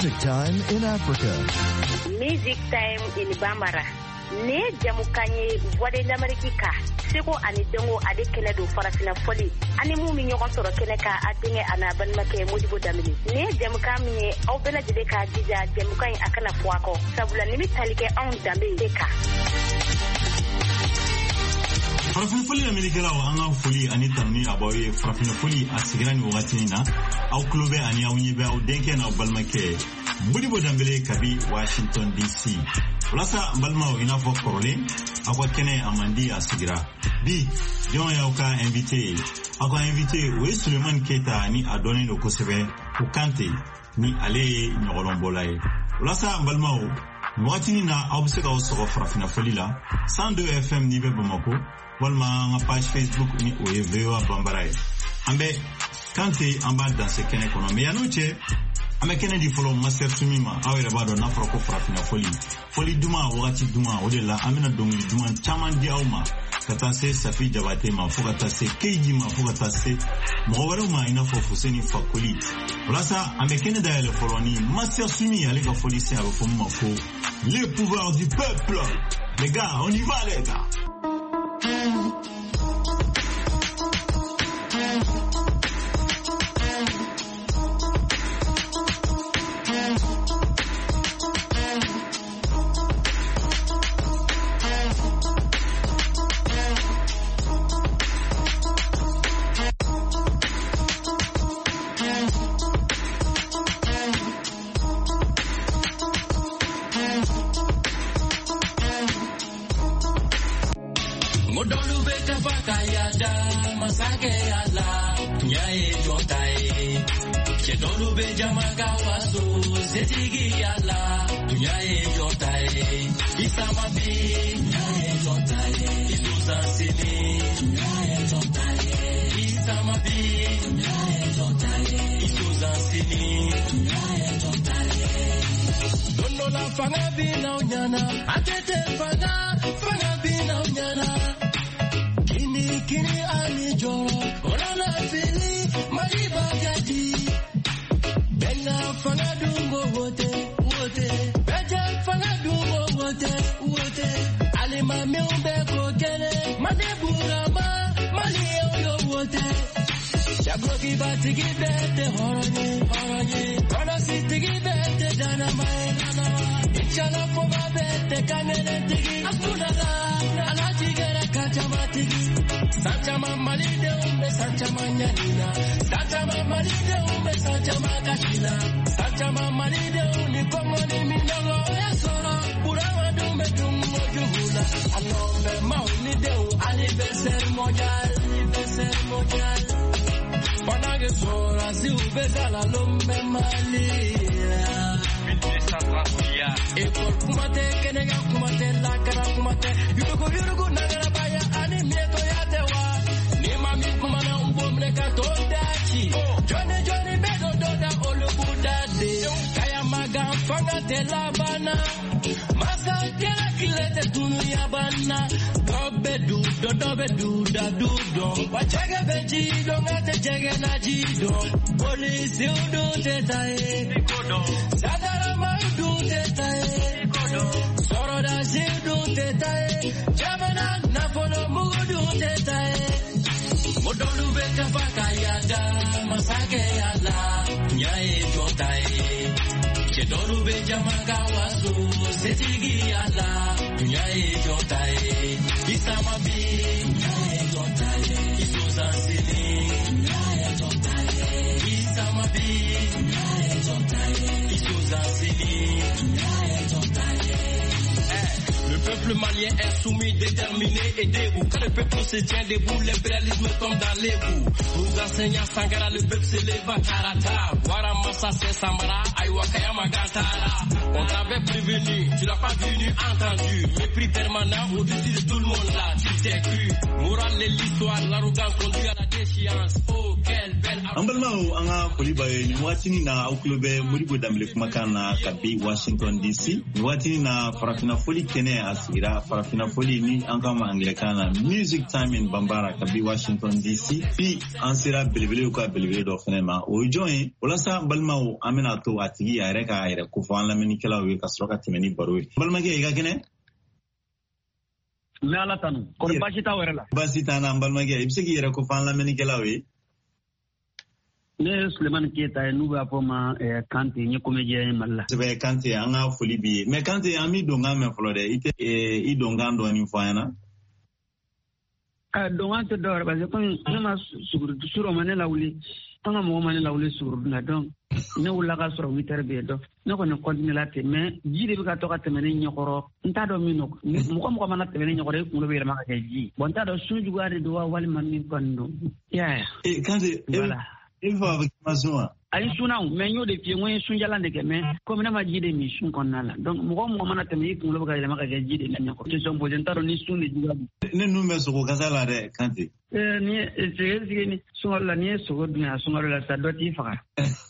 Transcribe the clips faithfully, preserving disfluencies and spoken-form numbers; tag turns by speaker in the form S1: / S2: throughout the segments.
S1: Music Time in Africa.
S2: Music Time in Bambara. Ne jamukanye voix de l'Amérique. Seko ani dongo ade kele do farafina foli. Ani mu mi nyoko soro kene ka atinge ana banmake Modibo Damini. Ne jamukanye au bela jide ka jija jamukanye akana fuako. Sabula nimi talike on dambe deka.
S3: Farafina foli Amerikala wa anga foli ani tamni abawe farafina foli asigira ni wakati na au klobe ani au nyebe au denke na balmake Modibo Dambele kabi Washington D C. Lasa balmao inafo korole akwa kene amandi asigira. Bi yon ya uka invité akwa invité we Suleiman Keita ni adone no kosebe ukante ni ale nyolombolai. Lasa balmao mwatini na abuseka osoko farafina foli la cent deux F M nibe Bamako walma nga page Facebook ni oevewa Bambaraye. Ambe kante amba danse kene kono me yanoche ame kene di follow master sumima awere bado na frako farafina foli foli duma wakati duma odela amena dongi duma chaman di auma kata se Safi Jabate ma fukata se Keiji ma fukata se mwaware ma ina fofuseni fakoli lasa ame kene da ele follow ni master sumi ale ka foli se abo fomu mako le pouvoir du peuple. Les gars, on y va les gars.
S4: Le peuple malien est soumis, déterminé et debout. Quand le peuple se tient debout, l'impérialisme tombe dans les bouts. Pour enseignant Sangara, le peuple se lève à Karata. Waramassa, c'est Samara, Aïwakaya Magatara. On t'avait prévenu, tu n'as pas vu ni entendu. Mépris permanent au-dessus de tout le monde là, tu t'es cru. Morale et l'histoire, l'arrogance conduit à la déchéance. Oh, quelle belle
S3: Ambalmao anga Polibaye ni watini na auklobe Modibo Dambele kumakana kabi Washington D C. Ni watini na farafina foli kene asira farafina foli ni angama Anglikana Music Time in Bambara kabi Washington D C. Pi ansira belebele uka belebele do fenema. O join olasa Ambalmao amena to atigi areka aire kufan la menikela we kasroka timeni barwe. Ambalmage iga kene?
S1: Me ala tanu. Ko basita werela.
S3: Basita na Ambalmage ibsegi yere kufan la menikela we.
S1: Ne Suleiman Keita nous va pour ma Kante ni comédien malla.
S3: Sebe Kante anga foli bi. Me Kante ami donga me flore ite e donga ndo ni fana.
S1: Ah donga te dor ba ko na suru suru manela lawli. Tanga mo manela lawli suru na donc ne wula ka suru witere be do. Ne ko ne continue la te mais jide bi ka to ka temene nyokoro. Nta do mino. Mo ko mo ko mana temene nyokoro ko be ma ka ji. Bon ta do suju gari do wal man min kondo. Ya.
S3: E Kante voilà. Il faut avec ma joie.
S1: Ayi suna mais ñoo de fi ngoy sunjala ndeke mais comme na ma jide mi sun konnala donc mo ko mo mana tami ko lo ga ma ka jide la ñako ci son bojen taro ni sunni juga
S3: ne nu me so ko kasala de Kante
S1: eh ni c'est c'est ni sunala ni so go dunya sunala sa doti faka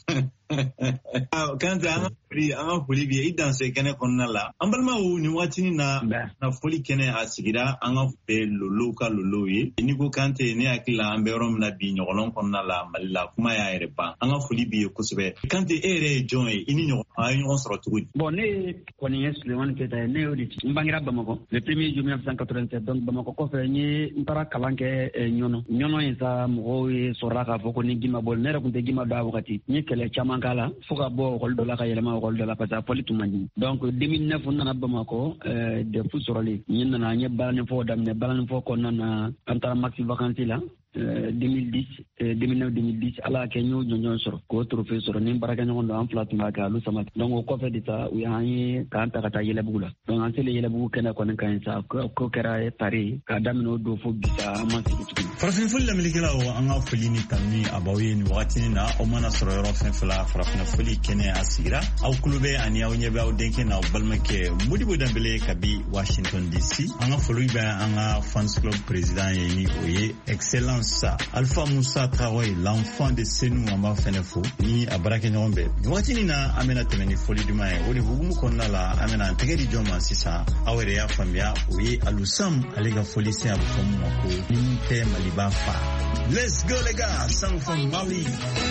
S3: Kante anga foli anga foli bi idan se kene konnala ambalma o ni watini na na foli kene asigira anga fe lolo ka lolo yi ni ko Kante ne akila amberom na bi ñolon konnala malila kuma ya erepa anga foli bi kusube Kante ere joy ini ño ay ño soro tugu
S1: bon ne koni Suleiman Keita ne oditi mbangira Bamako le premier juillet mille neuf cent quatre-vingt-sept donc Bamako ko fe ni ntara kalanke ñono ñono isa mo soraka foko ni gima bol ne rakunte gima da wakati ni kele chama kala foka bo hol do la ka yelema hol do la parce que politu mandi donc deux mille neuf nana Bamako de fu soroli ni nana ñe balane fo dam ne balane fo ko nana antara maxi vacances la deux mille dix deux mille neuf deux mille dix ala ke ñu ñoo soro ko trophée soro ni baraka ñu ndo en plate ma ka lu sama donc ko fe dita u yaani ka anta kata yele bugula donc an tele yele bugu kena ko nan kan sa ko kera e tari ka damino do fo bisa ma ci
S3: farafin fuli la miligela o anga fuli ni tamni abawi ni wakati na o mana soro yoro fen fula farafin fuli kene asira au klube ani au nyebe au denke na balmake Modibo Dambele kabi Washington D C anga fulu ba anga fans club président yeni oye excellent ça Alpha Moussa Traoré l'enfant de Senou amba fenefo ni abarake nyombe watini na amena temeni foli dumae odi hugumu konna la amena tegeri joma sisa awere ya famia oye alusam alega foli se abufomu mako ninte malibafa. Let's go les gars, sang from Mali.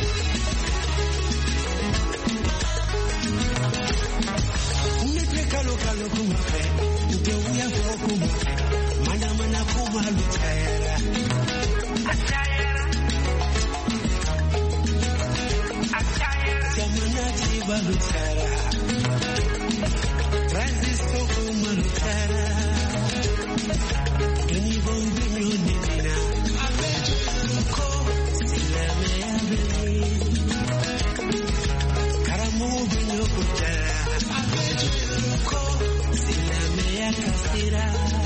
S5: Unete kalo kalo kumape ute uya fokumu mana mana kumalu tayara atayara atayara jamana tibalu tayara transistor kumalu tayara ni bombi nyoni nina abejo ko silame abeli karamu binyo kutara abejo ko silame yakasira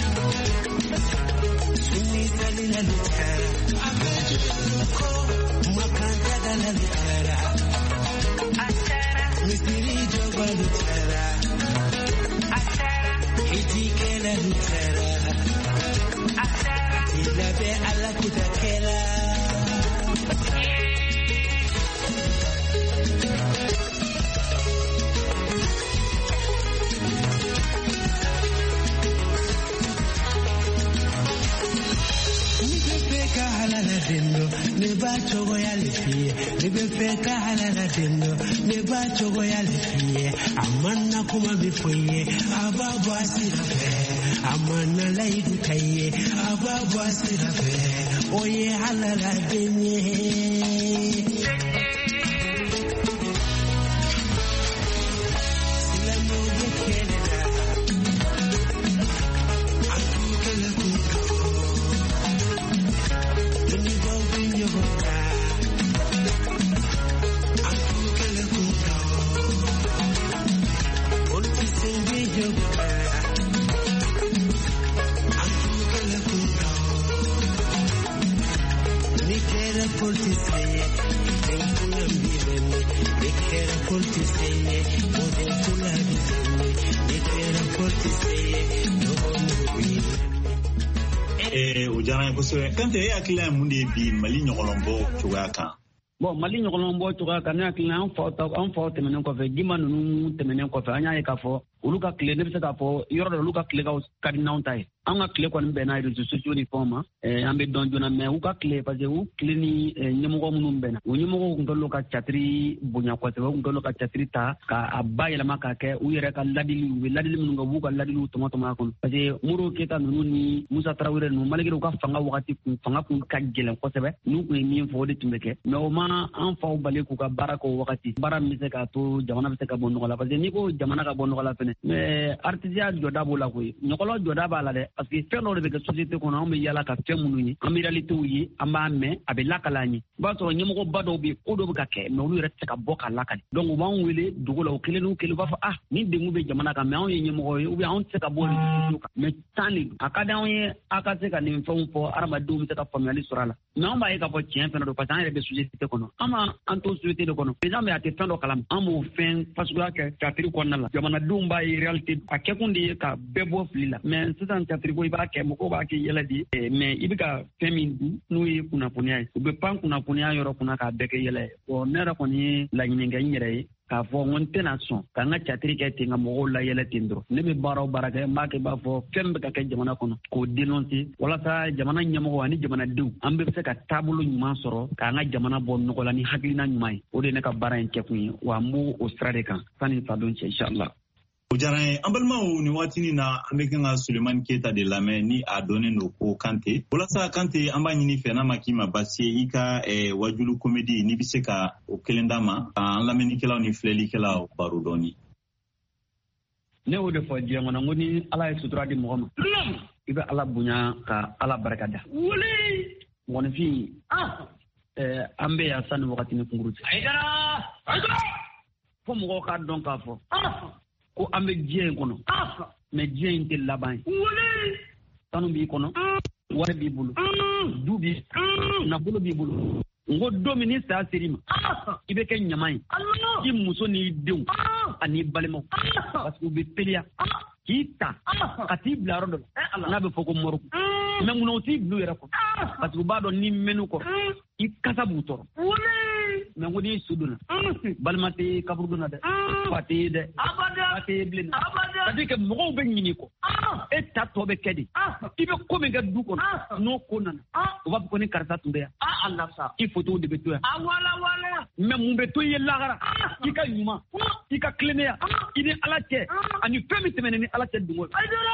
S5: suni salila lutara abejo ko makanda dala lutara atara misiri joba lutara atara hitikela lutara atara ilabe ala kutakela Dendo, ne ba chogo ya lefie, ne be feka halala dendo, ne ba chogo ya lefie, amana kuma bifoye, ababu asirafe, amana laidu kaye, ababu asirafe, oye halala denye.
S3: eh o jara ko so kante e akila mundi bi mali nyogolombo cogoya kan
S1: bon mali nyogolombo cogoya kan ne akila an fa an fa tɛmɛnen kɔfɛ gima ninnu tɛmɛnen kɔfɛ an y'a ye k'a fɔ olu ka tile ne bɛ se k'a fɔ yɔrɔ dɔ olu ka tile ka di n'anw ta ye an ka tile kɔni bɛnna réseaux sociaux ni fɛnw ma an bɛ dɔn joona mais u ka tile parce que u tile ni ɲɛmɔgɔ minnu bɛnna u ɲɛmɔgɔw tun kɛlen ka catiri bonya kosɛbɛ u tun kɛlen ka catiri ta k'a bayɛlɛma k'a kɛ u yɛrɛ ka ladili u bɛ ladili minnu kɛ u b'u ka ladiliw tɔmɔtɔmɔ a kɔnɔ parce que Modibo Keyita ninnu ni Musa Tarawele ninnu malgré u ka fanga wagati kun fanga kun ka gɛlɛn kosɛbɛ n'u kun ye min fɔ o de tun bɛ kɛ mais o ma an faw bali k'u ka baara kɛ o wagati baara min bɛ se k'a to jamana bɛ se ka bɔ nɔgɔ la parce que n'i ko jamana ka bɔ nɔgɔ la fɛnɛ mais artisia jɔda b'o la koyi ɲɔgɔlɔ jɔda b'a la dɛ parce que fɛn dɔw de bɛ kɛ société kɔnɔ an bɛ yala ka fɛn minnu ye an bɛ réalitéw ye an b'a mɛn a bɛ lakale an ye i b'a sɔrɔ ɲɛmɔgɔba dɔw bɛ yen ko dɔw bɛ ka kɛ mais olu yɛrɛ tɛ se ka bɔ k'a lakale donc u b'an wele dugu la o kelen n'u kelen u b'a fɔ ah ni degun bɛ jamana kan mais anw ye ɲɛmɔgɔ ye ou bien anw tɛ se ka bɔ réseaux kan mais temps de don a ka di anw ye a ka se ka nin fɛnw fɔ adamadenw bɛ se ka faamuyali sɔrɔ a la mais anw b'a ye k'a fɔ tiɲɛ fɛnɛ don parce que an yɛrɛ bɛ société kɔnɔ an ma an to société de kɔnɔ président bɛ a tɛ fɛn dɔ kalama an b'o fɛn fasuguya kɛ catiri kɔnɔna la jamanadenw b'a ye réalité a kɛkun de ye ka bɛɛ bɔ fili la mais sisan catiri ko i b'a kɛ mɔgɔw b'a kɛ yɛlɛ de mais i bɛ ka fɛn min dun n'o ye kunnafoniya ye u bɛ pan kunnafoniya yɔrɔ kunna k'a bɛɛ kɛ yɛlɛ ye bon ne yɛrɛ kɔni ye laɲini kɛ n yɛrɛ ye k'a fɔ n ko n tɛna sɔn ka n ka catiri kɛ ten ka mɔgɔw layɛlɛ ten dɔrɔn ne bɛ baara o baara kɛ n b'a kɛ b'a fɔ fɛn bɛ ka kɛ jamana kɔnɔ k'o dénoncer walasa jamana ɲɛmɔgɔ ani jamanadenw an bɛ se ka taabolo ɲuman sɔrɔ k'an ka jamana bɔ nɔgɔ la ni hakilina ɲuman ye o de ye ne ka baara in kɛkun ye wa n b'o o sira de kan sani fa don cɛ inshallah.
S3: O diyara n ye an balimaw nin waatini na an bɛ kan ka Sulemani Keyita de lamɛn ni a dɔnnen don ko Kante walasa Kante an b'a ɲini fɛ n'a ma k'i ma baasi ye i ka wajulu komedi n'i bɛ se ka o kelen d'a ma an lamɛnnikɛlaw ni filɛlikɛlaw baro dɔɔni.
S1: Ne y'o de fɔ diɲɛ kɔnɔ n ko ni Ala ye sutura di mɔgɔ ma i bɛ Ala bonya ka Ala barika da. wuli mɔgɔninfin an bɛ yan sanni wagati ni kunkuru cɛ. ayidara ayidara fo mɔgɔw k'a dɔn k'a fɔ ko an bɛ diɲɛ in kɔnɔ mais diɲɛ in tɛ laban ye sanu b'i kɔnɔ wari b'i bolo du b'i nafolo b'i bolo n ko don min ni saya ser'i ma i bɛ kɛ ɲama ye i muso n'i denw ani balimaw parce que u bɛ teliya k'i ta ka t'i bila yɔrɔ dɔ la n'a bɛ fɔ ko mɔriku mais munna u t'i bila u yɛrɛ kɔ parce que u b'a dɔn ni mɛn'u kɔrɔ i kasa b'u tɔɔrɔ mais n ko n'i su donna balima tɛ kaburu donna dɛ fa tɛ ye dɛ fa tɛ ye bilen c'est à dire que mɔgɔw bɛ ɲini kɔ e ta tɔ bɛ kɛ de i bɛ ko min kɛ du kɔnɔ n'o ko nana u b'a fɔ ko ni karisa tun bɛ yan Allah sa i photo de bɛ to yan mais mun bɛ to i ye lahara i ka ɲuman i ka tilennenya i ni Ala cɛ ani fɛn min tɛmɛnen ni Ala cɛ dungo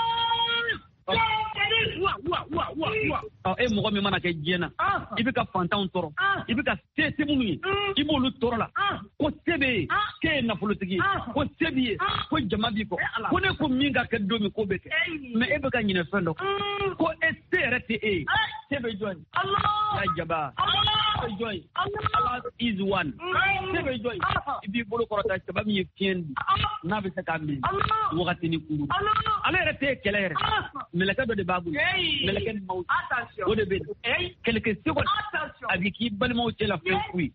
S1: e mɔgɔ min mana kɛ diɲɛ na i bɛ ka fantanw tɔɔrɔ i bɛ ka se se minnu ye i b'olu tɔɔrɔ la ko se bɛ ye k'e ye nafolotigi ye ko se b'i ye ko jama b'i kɔ ko ne ko min ka kɛ don min ko bɛ kɛ mais e bɛ ka ɲinɛ fɛn dɔ ko e se yɛrɛ tɛ e ye se bɛ jɔn ye ya jaba se bɛ jɔn ye Allah is one se bɛ jɔn ye i b'i bolo kɔrɔta saba min ye fiɲɛ di n'a bɛ se k'a min wagati ni kuru ale yɛrɛ tɛ kɛlɛ yɛrɛ mɛlɛkɛ dɔ de b'a bolo mɛlɛkɛ ni maaw o de bɛ yen quelques secondes a bɛ k'i balimaw cɛ la fɛn fu ye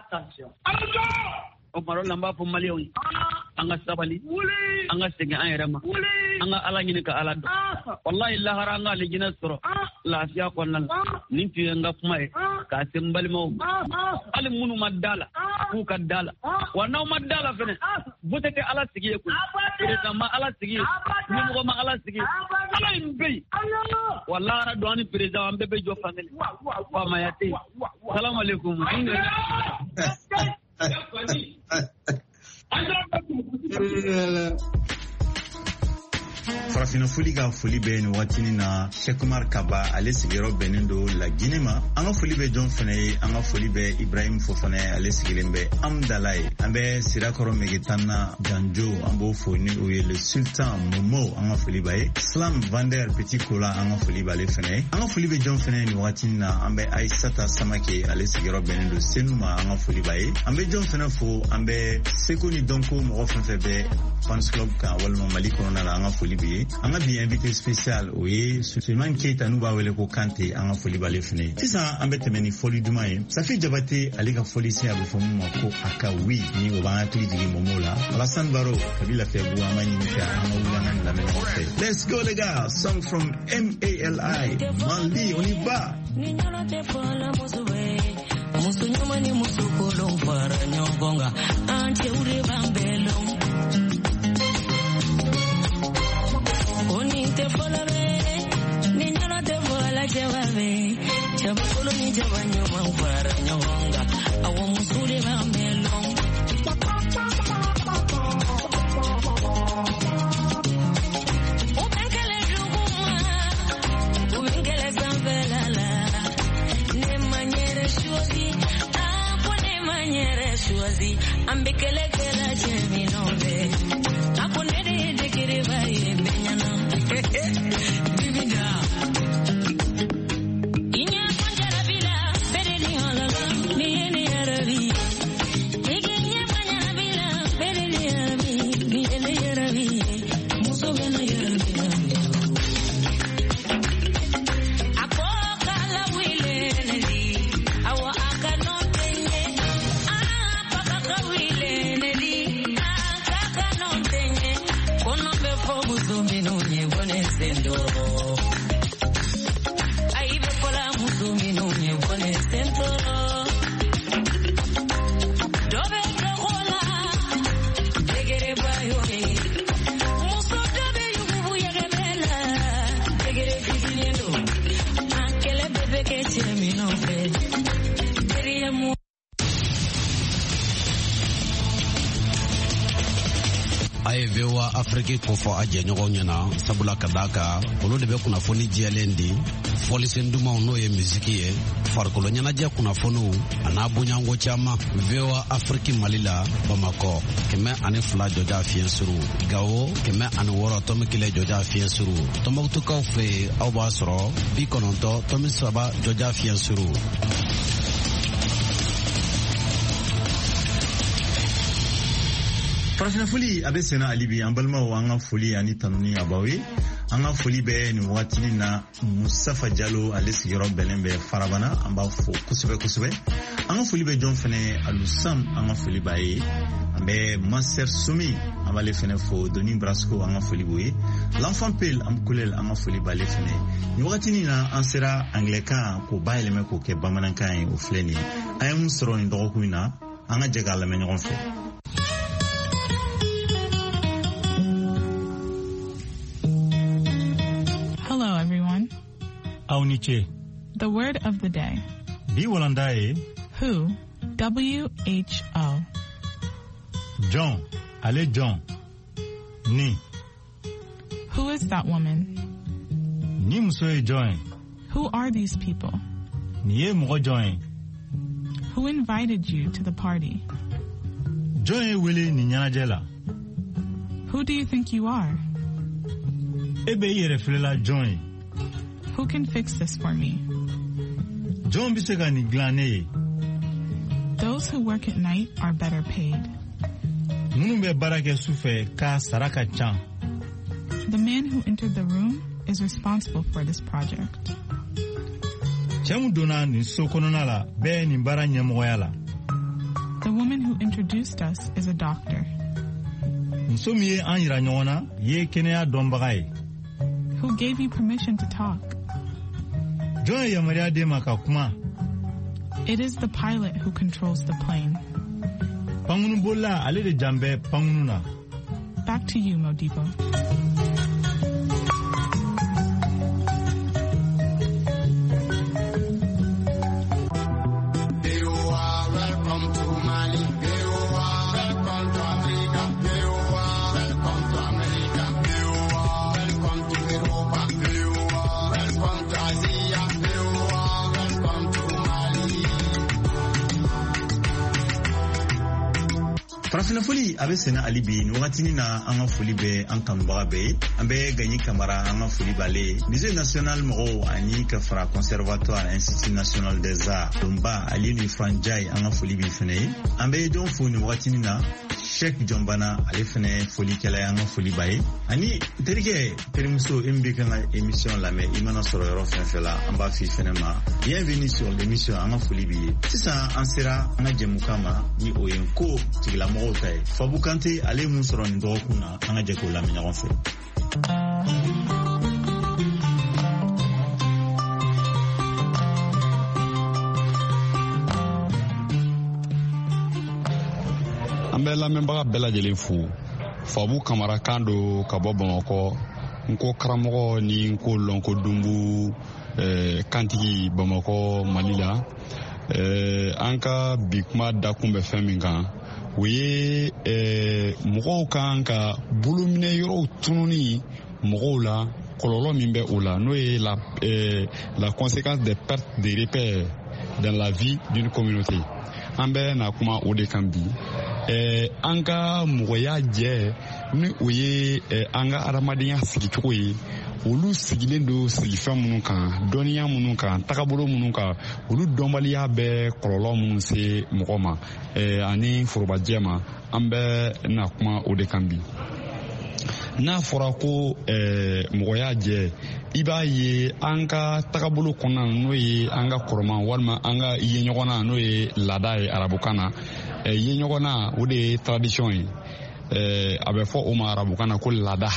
S1: o kuma dɔ la n b'a fɔ maliyɛnw ye an ka sabali an ka segin an yɛrɛ ma an ka Ala ɲini ka Ala dɔn wallahi lahara an ka alijinɛ sɔrɔ lafiya kɔnɔna la nin tun ye n ka kuma ye k'a se n balimaw ma hali minnu ma da la k'u ka da la wa n'aw ma da la fɛnɛ vote tɛ Ala sigi ye koyi président ma Ala sigi ye ɲɛmɔgɔ ma Ala sigi ye Ala in bɛ yen wa lahara don an ni président an bɛɛ bɛ jɔ fankelen faamaya tɛ yen salamu aleykum.
S3: Farafina foli ka foli bɛ nin waatini na Sheikh Umar Kaba ale sigiyɔrɔ bɛnnen don Laginɛ ma an ka foli bɛ jɔn fana ye an ka foli bɛ Ibrahim Fofana ale sigilen bɛ Amdala ye an bɛ Sirakɔrɔ Megetanna Janjo an b'o fo ni o ye le Sultan Momo an ka foli b'a ye Slam Vander Petit Kola an ka foli b'ale fana ye an ka foli bɛ jɔn fana ye nin waatini na an bɛ Aïssata Samake ale sigiyɔrɔ bɛnnen don Senu ma an ka foli b'a ye an bɛ jɔn fana fo an bɛ Seko ni Dɔnko mɔgɔ fɛn fɛn bɛ fans club kan walima Mali kɔnɔna la an ka foli b'i ye an ka bi invité spécial o ye Suleiman Keita n'u b'a wele ko Kante an ka foli b'ale fɛnɛ ye. Sisan an bɛ tɛmɛ ni foli duman ye. Safi Jabate ale ka foli se a bɛ fɔ mun ma ko a ka oui ni o b'an hakili jigin Momo la. Alassane Baro kabi Lafiyabugu an b'a ɲini fɛ an ka wuli an ka nin lamɛn ɲɔgɔn fɛ. Let's go les gars, song from M A L I Mali, on y va.
S6: Musu nyuma ni musu kolong para nyongonga ante ure bambelo oni te folare ni nyana te fola jawabe chabakolo ni jabanyo para nyongonga awo musu ure bambelo ubengele juguma ubengele zambelala ne manyere shuazi apone manyere shuazi ambekele kela cheminove apone de de kire vai benyana bibida inya konjara bila bereli halaga ni ni arabi iginya manya bila bereli arabi ni ni arabi muso bena arabi akokala wile nedi awa akanotenye apaka wile nedi akakanotenye kono be fobuzo minunye bone sendo aibe kola muzo minunye bone sendo dobe kola tegere bayo muso dobe yubu yegebela tegere bidilendo akele bebe ke chemino fe teriemu
S7: aye vewa Afrique ko fo aje nyogo nyana sabula kadaka olo de be kuna foni jialendi foli senduma ono ye muziki ye farkolo nyana je kuna fonu ana bunyango chama vewa Afrique Malila Bamako keme ane fula joja fien suru gawo keme ane woro tome kile joja fien suru tomoktu ka fe au basro bi kononto tome saba joja fien suru.
S3: Farafina foli a bɛ senna alibi an balimaw an ka foli ani tanuni abawe an ka foli bɛ nin waati na Musafa Jalo ale sigiyɔrɔ bɛnnen bɛ Farabana an b'a fɔ kosɛbɛ kosɛbɛ an ka foli bɛ jɔn fɛnɛ Alusam an ka foli b'a ye an bɛ Master Sumi an b'ale fɛnɛ fɔ Doni Brasco an ka foli b'o ye L'Enfant Pel an kulel an ka foli b'ale fɛnɛ nin waati na an sera anglɛkan k'o bayɛlɛmɛ k'o kɛ bamanankan ye o filɛ nin ye an ye mun sɔrɔ nin dɔgɔkun in na an ka jɛ k'a lamɛn ɲɔgɔn fɛ.
S8: Auniche.
S9: The word of the day.
S8: Bi Walandae.
S9: Who. W H O.
S8: John. Ale John. Ni.
S9: Who is that woman?
S8: Ni musoe John.
S9: Who are these people?
S8: Ni e mo John.
S9: Who invited you to the party?
S8: John wele ni nyanajela.
S9: Who do you think you are?
S8: Ebe yere flela John.
S9: Who can fix this for me?
S8: John bisega ni glane.
S9: Those who work at night are better paid.
S8: Munumbe barake sufe ka saraka chan.
S9: The man who entered the room is responsible for this project.
S8: Chamu dona ni sokononala be ni bara nyamoyala.
S9: The woman who introduced us is a doctor.
S8: Nsomiye anyira nyona ye kenea dombagai.
S9: Who gave you permission to talk? It is the pilot who controls the plane. Back to you, Modibo.
S3: Farafina foli a bɛ senna ali bi nin wagatini na an ka foli bɛ an kanubaga bɛɛ ye an bɛ Gagny Camara an ka foli b'ale ye musée national mɔgɔw ani ka fara conservatoire institut national des arts donba ali ni Franjai an ka foli b'i fɛnɛ ye an bɛ jɔn fo nin wagatini na Sheikh Jombana ale fana folikɛla y'an ka foli ba ye ani terikɛ terimuso e min bɛ kan ka émission lamɛn i mana sɔrɔ yɔrɔ fɛn fɛn la an b'a f'i fana ma bienvenue sur l'émission an ka foli b'i ye sisan an sera an ka jɛmukan ma ni o ye ko tigilamɔgɔw ta ye Fabu Kante ale ye mun sɔrɔ nin dɔgɔkun na an ka jɛ k'o lamɛn ɲɔgɔn fɛ.
S10: An bɛ lamɛnbaga bɛɛ lajɛlen fo Fabu Kamara kan do ka bɔ Bamakɔ nko karamɔgɔ ni nko lɔnko dumbu eh, kantigi Bamakɔ Mali la eh, an ka bi kuma dakun bɛ fɛn min kan o ye eh, mɔgɔw kan ka bolominɛ yɔrɔw tununi mɔgɔw la kɔlɔlɔ min bɛ o la n'o ye la, eh, la conséquence des pertes de repères dans la vie d'une communauté an bɛ na kuma o de kan bi. Eh, an ka mɔgɔya jɛ ni o ye eh, an ka adamadenya sigicogo ye olu sigilen do sigifɛn minnu kan dɔnniya minnu kan tagabolo minnu kan olu dɔnbaliya bɛ kɔlɔlɔ minnu se mɔgɔ ma eh, ani forobajɛ ma an bɛ na kuma o de kan bi. N'a fɔra ko eh, mɔgɔya jɛ i b'a ye an ka tagabolo kɔnɔna n'o ye an ka kɔrɔma walima an ka ye ɲɔgɔnna n'o ye laada ye arabukan na eh, ye ɲɔgɔnna o de ye tradition ye eh, a bɛ fɔ o ma arabukan na ko laada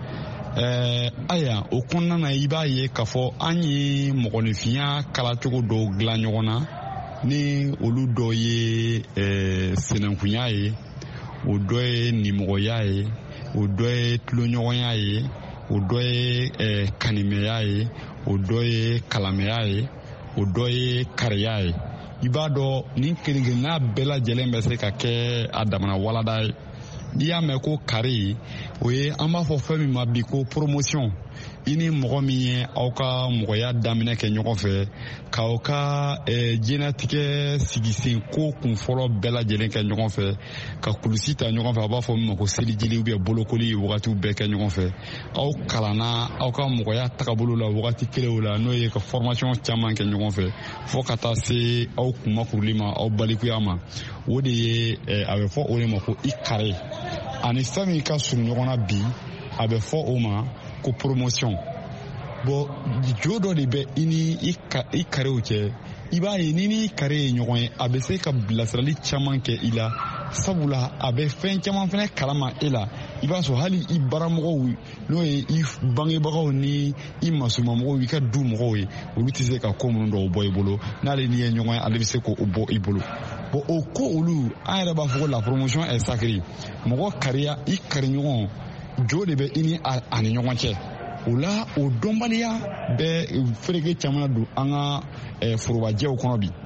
S10: eh, aya o kɔnɔna na i b'a ye k'a fɔ an ye mɔgɔninfinya kalacogo dɔw dilan ɲɔgɔn na ni olu dɔ ye eh, sinankunya ye o dɔ ye nimɔgɔya ye o dɔ ye tuloɲɔgɔnya ye o dɔ ye eh, kanimɛya ye o dɔ ye kalamɛya ye o dɔ ye kariya ye i b'a dɔn nin kelen-kelenna bɛɛ lajɛlen bɛ se ka kɛ a damana walada ye n'i y'a mɛn ko kari o ye an b'a fɔ fɛn min ma bi ko promotion i ni mɔgɔ min ye aw ka mɔgɔya daminɛ kɛ ɲɔgɔn fɛ k'aw ka eh, diɲɛnatigɛ sigisen ko kunfɔlɔ bɛɛ lajɛlen kɛ ɲɔgɔn fɛ ka kulusi ta ɲɔgɔn fɛ a b'a fɔ min ma ko selijili ubiyɛn bolokoli wagatiw bɛɛ kɛ ɲɔgɔn fɛ aw kalanna aw ka mɔgɔya tagabolo la wagati kelenw la n'o ye ka formation caman kɛ ɲɔgɔn fɛ fo ka taa se aw kunmakuruli ma aw balikuya ma o de ye eh, a bɛ fɔ o de ma ko i kare ani fɛn min ka surun ɲɔgɔn na bi a bɛ fɔ o ma ko promotion bon jo dɔ de bɛ i ni i karew cɛ i b'a ye ni ni kare ye ɲɔgɔn ye a bɛ se ka bilasirali caman kɛ i la sabula a bɛ fɛn caman fɛnɛ kalama e la i b'a sɔrɔ hali i baramɔgɔw n'o ye i bangebagaw ni i masumamɔgɔw i ka du mɔgɔw ye olu tɛ se ka ko minnu dɔw bɔ i bolo n'ale ni ye ɲɔgɔn ye ale bɛ se k'o bɔ i bolo bon o ko olu an yɛrɛ b'a fɔ ko la promotion est sacrée mɔgɔ kariya i kari ɲɔgɔn jo de bɛ i ni a ni ɲɔgɔn cɛ o la o dɔnbaliya bɛ fereke caman don an ka eh, forobajɛw kɔnɔ bi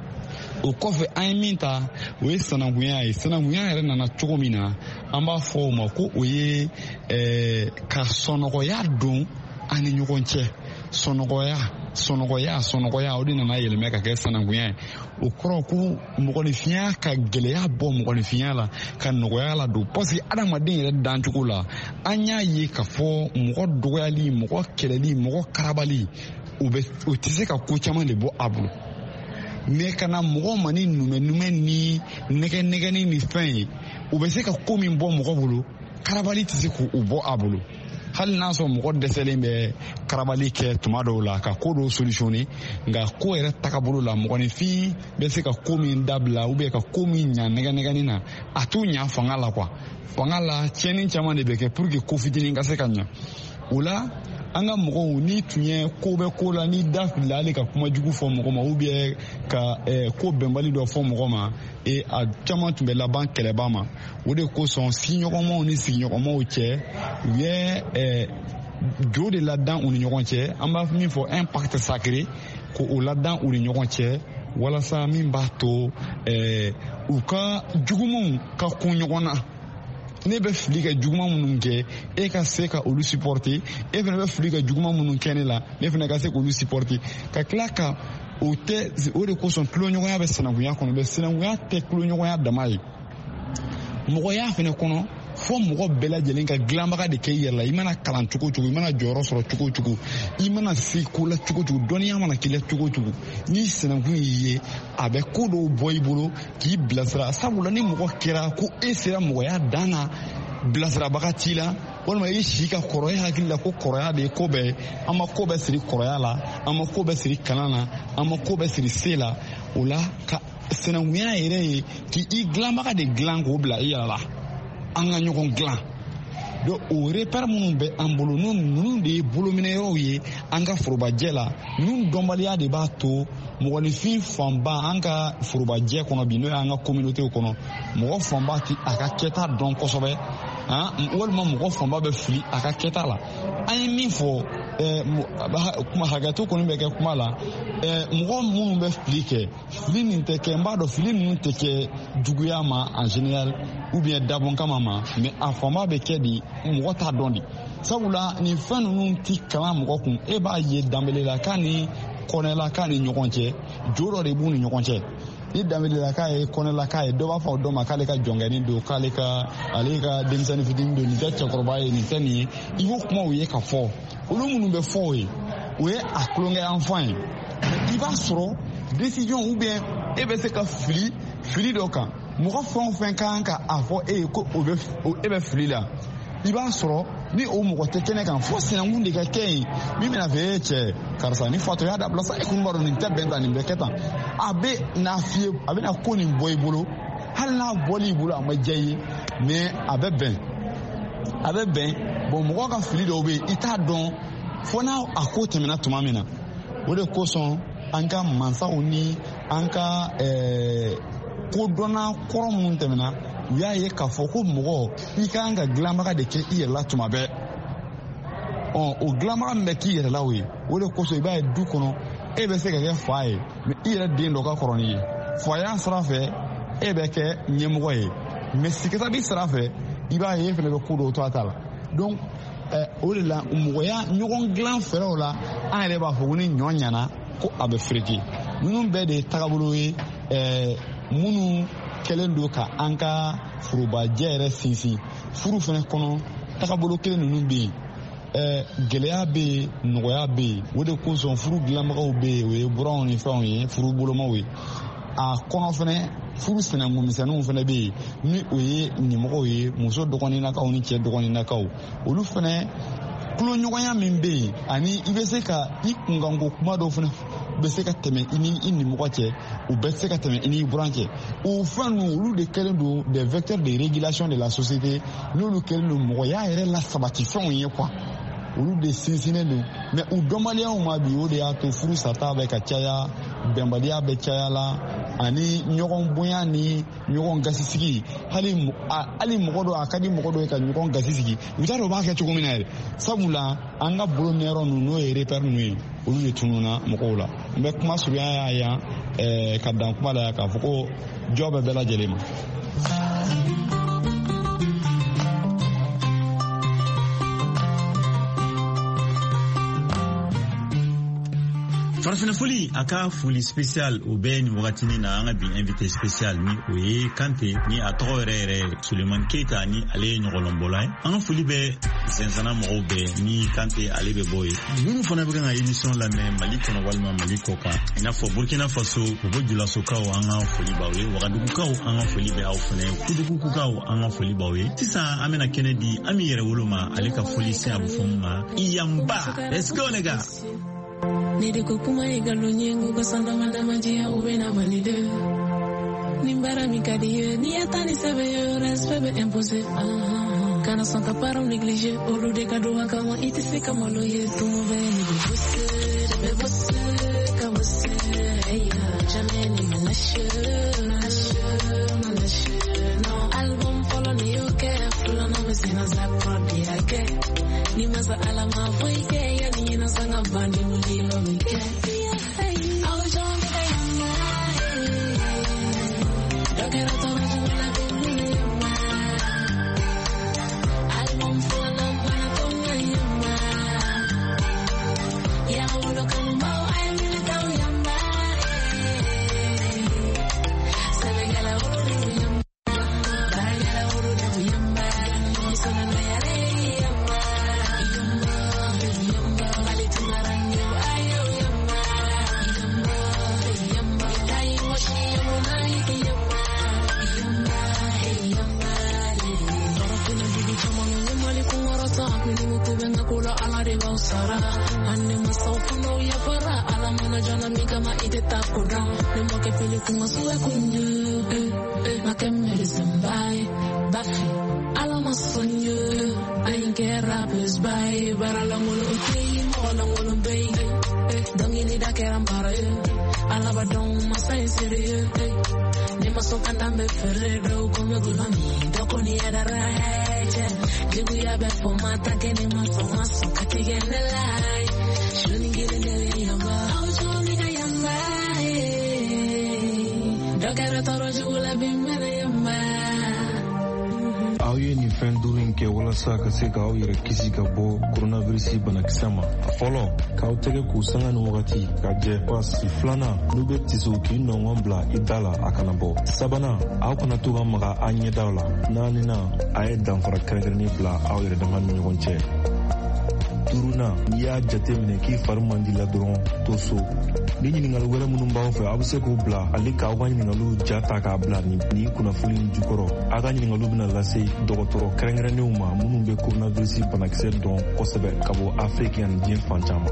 S10: o kɔfɛ an ye min ta o ye sanankunya ye sanankunya yɛrɛ nana cogo min na an b'a fɔ o ma ko o ye eh, ka sɔnɔgɔya don an ni ɲɔgɔn cɛ sɔnɔgɔya sɔnɔgɔya sɔnɔgɔya o de nana yɛlɛmɛ ka kɛ sanankunya ye o kɔrɔ ko mɔgɔninfinya ka gɛlɛya bɔ mɔgɔninfinya la ka nɔgɔya la don parce que adamaden yɛrɛ dancogo la an y'a ye k'a fɔ mɔgɔ dɔgɔyali mɔgɔ kɛlɛli mɔgɔ karabali o bɛ o tɛ se ka ko caman de bɔ a bolo mais kana mɔgɔ ma ni numɛ-numɛ ni nɛgɛ-nɛgɛni ni fɛn ye o bɛ se ka ko min bɔ mɔgɔ bolo karabali tɛ se k'o bɔ a bolo hali n'a sɔrɔ mɔgɔ dɛsɛlen bɛ karabali kɛ tuma dɔw la ka ko dɔw solutionner nka ko yɛrɛ tagabolo la mɔgɔninfin bɛ se ka ko min dabila ou bien ka ko min ɲa nɛgɛ-nɛgɛni na a t'o ɲa fanga la quoi fanga la tiɲɛni caman de bɛ kɛ pour que ko fitinin ka se ka ɲa o la an ka mɔgɔw ni tun ye ko bɛ ko la ni da filila hali ka kuma jugu fɔ mɔgɔ ma ou bien ka eh, ko bɛnbali dɔ fɔ mɔgɔ ma et a caman tun bɛ laban kɛlɛba ma o de kosɔn siɲɔgɔnmaw ni sigiɲɔgɔnmaw cɛ u ye eh, jo de ladan u ni ɲɔgɔn cɛ an b'a min fɔ impact sacré ko o ladan u ni ɲɔgɔn cɛ walasa min b'a to eh, u ka jugumanw ka kun ɲɔgɔn na ne bɛ fili ka juguman minnu kɛ e ka se ka olu supporter e fana bɛ fili ka juguman minnu kɛ ne la ne fana ka se k'olu supporter ka tila ka o tɛ o de kosɔn tuloɲɔgɔnya bɛ sinankunya kɔnɔ bɛ sinankunya tɛ tuloɲɔgɔnya dama ye mɔgɔya fana kɔnɔ fo mɔgɔ bɛɛ lajɛlen ka dilanbaga de kɛ i yɛrɛ la. I mana kalan cogo cogo, i mana jɔyɔrɔ sɔrɔ cogo cogo, i mana se ko la cogo cogo, dɔnniya mana k'i la cogo cogo, ni sinankun y'i ye a bɛ ko dɔw bɔ i bolo k'i bilasira. Sabula ni mɔgɔ kɛra ko e sera mɔgɔya dan na bilasirabaga t'i la, walima i si ka kɔrɔ, e hakili la ko kɔrɔya de ye ko bɛɛ. An ma ko bɛɛ siri kɔrɔya la, an ma ko bɛɛ siri kalan na, an ma ko bɛɛ siri se la. O la ka sinankunya yɛrɛ ye k'i dilanbaga de dilan k'o bila i yɛrɛ la. An ka ɲɔgɔn dilan. Donc o repère minnu bɛ an bolo, ninnu de ye bolominɛyɔrɔw ye an ka forobajɛ la. Ninnu dɔnbaliya de b'a to mɔgɔninfin fanba an ka forobajɛ kɔnɔ bi, n'o y'an ka communauté kɔnɔ, mɔgɔ fanba ti a ka kɛta dɔn kosɛbɛ, walima mɔgɔ fanba bɛ fili a ka kɛta la. An ye min fɔ kuma hakɛto kɔni bɛ kɛ kuma la, mɔgɔ minnu bɛ fili kɛ, fili nin tɛ kɛ, n b'a dɔn fili ninnu tɛ kɛ juguya ma en général ou bien dabɔn kama ma, mais a fanba bɛ kɛ de mɔgɔ t'a dɔn de. Sabula nin fɛn ninnu ti kalan mɔgɔ kun, e b'a ye danbelela k'a ni kɔnɛlaka ni ɲɔgɔn cɛ, jo dɔ de b'u ni ɲɔgɔn cɛ. Ni danbelelaka ye kɔnɛlaka ye, dɔ b'a fɔ o dɔ ma k'ale ka jɔnkɛni don, k'ale ka ale ka denmisɛnnin fitinin don, nin tɛ cɛkɔrɔba ye, nin tɛ nin ye. I b'o kumaw ye ka fɔ, olu minnu bɛ fɔ o ye, o ye a tulonkɛ enfant ye. I b'a sɔrɔ décision ou bien e bɛ se ka fili fili dɔ kan, mɔgɔ fɛn o fɛn kan ka a fɔ e ye ko o bɛ e bɛ fili la, i b'a sɔrɔ ni o mɔgɔ tɛ kɛnɛ kan, fo sinankun de ka kɛ yen min bɛna fɛ e cɛ karisa ni fatɔya dabila sa, e kun b'a dɔn nin tɛ bɛn tan, nin bɛ kɛ tan. A bɛ n'a f'i ye, a bɛna ko nin bɔ i bolo, hali n'a bɔli i bolo a ma diya i ye, mais a bɛ bɛn a bɛ bɛn. Bon mɔgɔ ka fili dɔw bɛ yen i t'a dɔn fo n'a a ko tɛmɛna tuma min na. O de kosɔn an ka mansaw ni an ka kodɔnna kɔrɔ minnu tɛmɛna, u y'a ye k'a fɔ ko mɔgɔ i kan ka dilanbaga de kɛ i yɛrɛ la tuma bɛɛ. Ɔ o dilanbaga min bɛ k'i yɛrɛ la o ye, o de kosɔn i b'a ye du kɔnɔ e bɛ se ka kɛ fa ye, mais i yɛrɛ den dɔ ka kɔrɔ n'i ye. Faya sira fɛ e bɛ kɛ ɲɛmɔgɔ ye, mais sikatabi sira fɛ i b'a ye e fana bɛ ko dɔw to a ta la. Donc o de la mɔgɔya ɲɔgɔn dilan fɛrɛw la an yɛrɛ b'a fɔ ko ni ɲɔ ɲana ko a bɛ fereke. Ninnu bɛɛ de ye tagabolo ye minnu kɛlen don ka an ka forobajɛ yɛrɛ sinsin. Furu fana kɔnɔ tagabolo kelen ninnu bɛ yen, gɛlɛya bɛ yen, nɔgɔya bɛ yen. O de kosɔn furu dilanbagaw bɛ yen, o ye buranw ni fɛnw ye, furu bolomaw ye. A kɔnɔ fana furu sinankunmisɛnninw fana bɛ yen, ni o ye ɲɛmɔgɔw ye, muso dɔgɔninnakaw ni cɛ dɔgɔninnakaw. Olu fana tuloɲɔgɔnya min bɛ yen, ani i bɛ se ka i kunkanko kuma dɔw fana bɛ se ka tɛmɛ i ni i nimɔgɔ cɛ, u bɛ se ka tɛmɛ i ni buran cɛ. O fɛn ninnu olu de kɛlen don des vecteurs de régulation de la société, n'olu kɛlen don mɔgɔya yɛrɛ la sabati fɛnw ye quoi. Olu de sinsinnen don, mais u dɔnbaliyaw ma bi, o de y'a to furu sata bɛ ka caya, bɛnbaliya bɛ caya la, ani ɲɔgɔn bonya ni ɲɔgɔn gasisigi. Hali hali mɔgɔ dɔ a ka di mɔgɔ dɔ ye ka ɲɔgɔn gasisigi, u t'a dɔn u b'a kɛ cogo min na yɛrɛ. Sabula an ka bolominɛyɔrɔ ninnu n'o ye repère ninnu ye, olu de tununna mɔgɔw la. N bɛ kuma surunya y'a yan ka dan kuma la yan k'a fɔ ko jɔ bɛ bɛɛ lajɛlen ma.
S3: farafina foli a ka foli spécial o bɛɛ ni wagatini na an ka bi invité spécial ni o ye Kante ni a tɔgɔ yɛrɛ yɛrɛ Suleiman Keita ni ale ye ɲɔgɔlɔnbɔla ye. An ka foli bɛ zɛnzana mɔgɔw bɛɛ ni Kante ale bɛ bɔ ye. Minnu fana bɛ kan ka émission lamɛn Mali kɔnɔ walima Mali kɔ kan, i n'a fɔ Burkina Faso, u bɔ Julasokaw an ka foli b'aw ye, Wagadugukaw an ka foli bɛ aw fana ye, Kudugukukaw an ka foli b'aw ye. Sisan an bɛna kɛnɛ di Ami Yɛrɛwolo ma, ale ka foli se a bɛ fɔ mun ma Iyamba. Let's go les gars.
S6: Nede kokuma igalo nyengu kasanda madama jia ubena valide. Nimbara mikadiye ni atani sebe yo respect be imposé. Kana santa para négligé olu de kado kama itisi kama loye tumo be ni bosse be bosse kama se ya jamais ni menace menace no album follow ni yo ke full no me sina za prodi ake ni maza alama foike ya ni na sanga bandi mulilo mike au jonge kayama dokero to na jula bindi album full no bana to yama ya ulo kamba ai mi ta yama Senegal uru yama Senegal uru yama
S11: Ane masofu no ya para ala mana jana miga ma ite takoda. Nemo ke pili kuma suwe kunye. Eh eh makemeli sembai bafi ala masonye. I get rappers by bara la molo okay mo la molo bay. Eh dongi ni da keram para. Ala ba dong masai serieux. Ni masoka ndambe ferredo come gulami. Doko ni ada right. Ligu ya be for mata kene maso maso katigene lai. Shuni gile ne yamba. Au shuni ga yamba. Dokere toro jula bimene yamba.
S12: Aw ye nin fɛn duuru in kɛ walasa ka se k'aw yɛrɛ kisi ka bɔ coronavirus banakisɛ ma. A fɔlɔ k'aw tɛgɛ k'u sanga ni wagati ka jɛ pasi. Filanan n'u bɛ tisiw k'i nɔngɔn bila i da la a kana bɔ. Sabanan aw kana to ka maga a ɲɛdaw la. Naaninan a ye danfara kɛrɛnkɛrɛnnen bila aw yɛrɛ dama ni ɲɔgɔn cɛ. Duurunan n'i y'a jate minɛ k'i fari man di la dɔrɔn to so. Ni ɲininkali wɛrɛ minnu b'aw fɛ aw bɛ se k'u bila ale k'aw ka ɲininkaliw ja ta k'a bila ni kunnafoni in jukɔrɔ. Aw ka ɲininkaliw bɛna lase dɔgɔtɔrɔ kɛrɛnkɛrɛnnenw ma minnu bɛ coronavirus banakisɛ dɔn kosɛbɛ ka bɔ Afiriki ani diɲɛ fan caman.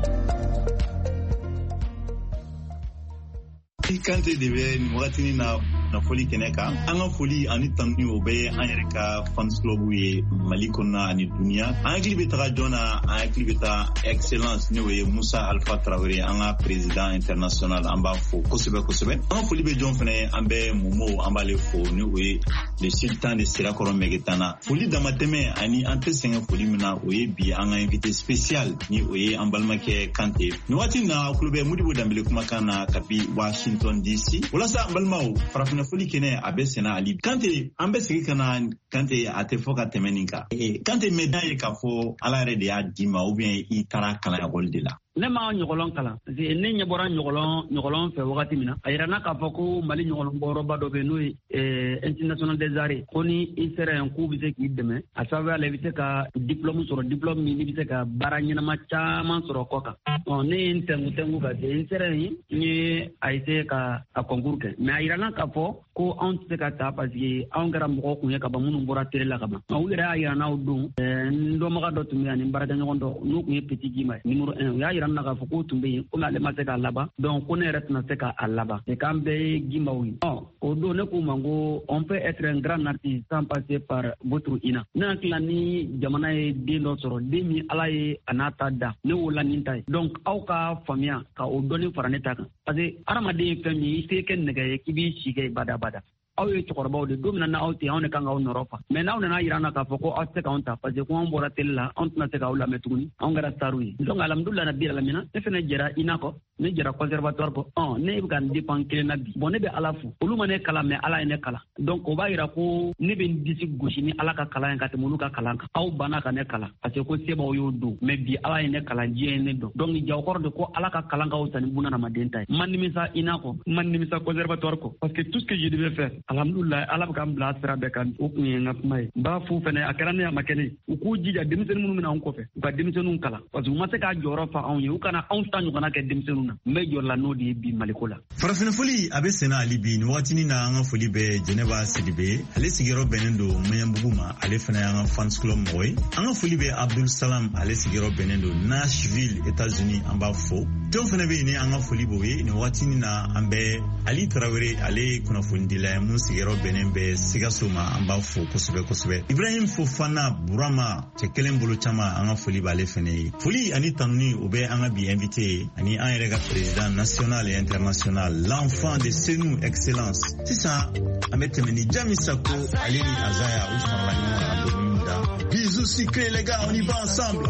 S3: Kante de bɛ nin wagatinin na nafoli kɛnɛ kan. An ka foli ani tanuni o bɛ an yɛrɛ ka fans club ye Mali kɔnɔna ani duniya. An hakili bɛ taga jɔn na, an hakili bɛ taa excellence n'o ye Musa Alpha Traoré, an ka président international, an b'a fo kosɛbɛ kosɛbɛ. An ka foli bɛ jɔn fɛnɛ, an bɛ Momo, an b'ale fo n'o ye le sultan de Sirakɔrɔ Mɛgɛtana. Foli damatɛmɛ ani an tɛ sɛgɛn foli min na o ye bi an ka invité spécial ni o ye an balimakɛ Kante. Nin waati na kulo bɛ Modibo Dambele kumakan na kabi Washington D C. Walasa an balimaw farafin foli kɛnɛ a bɛ sɛnɛ Ali Kante. An bɛ segin ka na Kante a tɛ fɔ ka tɛmɛ nin kan. Kante mɛdan ye k'a fɔ Ala yɛrɛ de y'a d'i ma ou bien i taara kalan ekɔli de la.
S1: Ne ma ɲɔgɔlɔn kalan parce que ne ɲɛ bɔra ɲɔgɔlɔn ɲɔgɔlɔn fɛ wagati min na a yira na k'a fɔ ko Mali ɲɔgɔlɔn bɔyɔrɔba dɔ bɛ n'o ye international des arts ko ni i sera yan k'u bɛ se k'i dɛmɛ a sababuya la i bɛ se ka diplôme sɔrɔ diplôme min i bɛ se ka baara ɲɛnama caman sɔrɔ kɔ kan. Ɔ ne ye n tɛnku tɛnku ka se n sera yen n ye a essayé ka a concours kɛ mais a yira na k'a fɔ ko anw tɛ se ka taa parce que anw kɛra mɔgɔw kun ye ka ban minnu bɔra télé la ka ban. U yɛrɛ y'a yira n'aw don n dɔnbaga dɔ tun bɛ yan ni baarakɛɲɔgɔn dɔ n'o kun ye Petit Gima ye numéro un u y'a yira na k'a fɔ k'o tun bɛ yen komi ale ma se k'a laban donc ko ne yɛrɛ tɛna se k'a laban c'est k'an bɛɛ ye Gimaw ye. Ɔ o don ne k'u ma ko on peut être un grand artiste sans passer par votre ina. Ne hakili ni jamana ye den dɔ sɔrɔ den min Ala ye a n'a ta da ne y'o la nin ta ye donc aw ka faamuya ka o dɔnni fara ne ta kan parce que adamaden ye fɛn min ye i se kɛ nɛgɛ ye k'i b'i si kɛ bada bada. Aw ye cɛkɔrɔbaw de don min na aw tɛ anw de kan k'aw nɔrɔ fa mais n'aw nana yira na k'a fɔ ko aw tɛ se k'anw ta parce que ko anw bɔra télé la anw tɛna se k'aw lamɛn tuguni anw kɛra staru ye donc alhamdulilahi rabbil alamin ne fɛnɛ jɛra I N A kɔ ne jɛra conservatoire kɔ ɔ ne bɛ ka n dépend kelen na bi bon ne bɛ Ala fo olu ma ne kalan mais Ala ye ne kalan donc o b'a yira ko ne bɛ n disi gosi ni Ala ka kalan ye ka tɛmɛ olu ka kalan kan aw banna ka ne kalan parce que ko sebaw y'o don mais bi Ala ye ne kalan diɲɛ ye ne dɔn donc jagokɔrɔ de ko Ala ka kalan ka wusa ni buna hadamaden ta ye man nimisa I N A kɔ man nimisa conservatoire kɔ parce que tout ce que je devais faire alhamdulilahi Ala bɛ k'an bila sira bɛɛ kan o kun ye n ka kuma ye n b'a fo fɛnɛ a kɛra ne a ma kɛ ne u k'u jija denmisɛnnin minnu bɛna anw kɔfɛ u ka denmisɛnninw kalan parce que u ma se k'a jɔyɔrɔ fa anw ye u kana anw ta ɲɔgɔnna kɛ denmisɛnninw na n bɛ jɔrɔla n'o de ye bi Maliko la.
S3: Farafin foli a bɛ sɛnɛ Ali bi nin wagatinin na an ka foli bɛ Jɛnɛba Sidibe ale sigiyɔrɔ bɛnnen don Maɲanbugu ma ale fana y'an ka fans club mɔgɔ ye an ka foli bɛ Abdul Salam ale sigiyɔrɔ bɛnnen don Nashville États-Unis an b'a fo jɔn fana bɛ yen ni an ka foli b'o ye nin wagatinin na an bɛ Ali Traoré ale ye kunnafonidila ye mun sigiyɔrɔ bɛnnen bɛ Sikaso ma an b'a fo kosɛbɛ kosɛbɛ Ibrahim Fofana Burama cɛ kelen bolo caman an ka foli b'ale fana ye foli ani tanuni o bɛ an ka bi invité ye ani an yɛrɛ ka président national et international l'enfant de Senu Excellence sisan an bɛ tɛmɛ ni Jami Sako ale ni Azaya u farala ɲɔgɔn kan don min da bisous sucrés les gars on y va ensemble.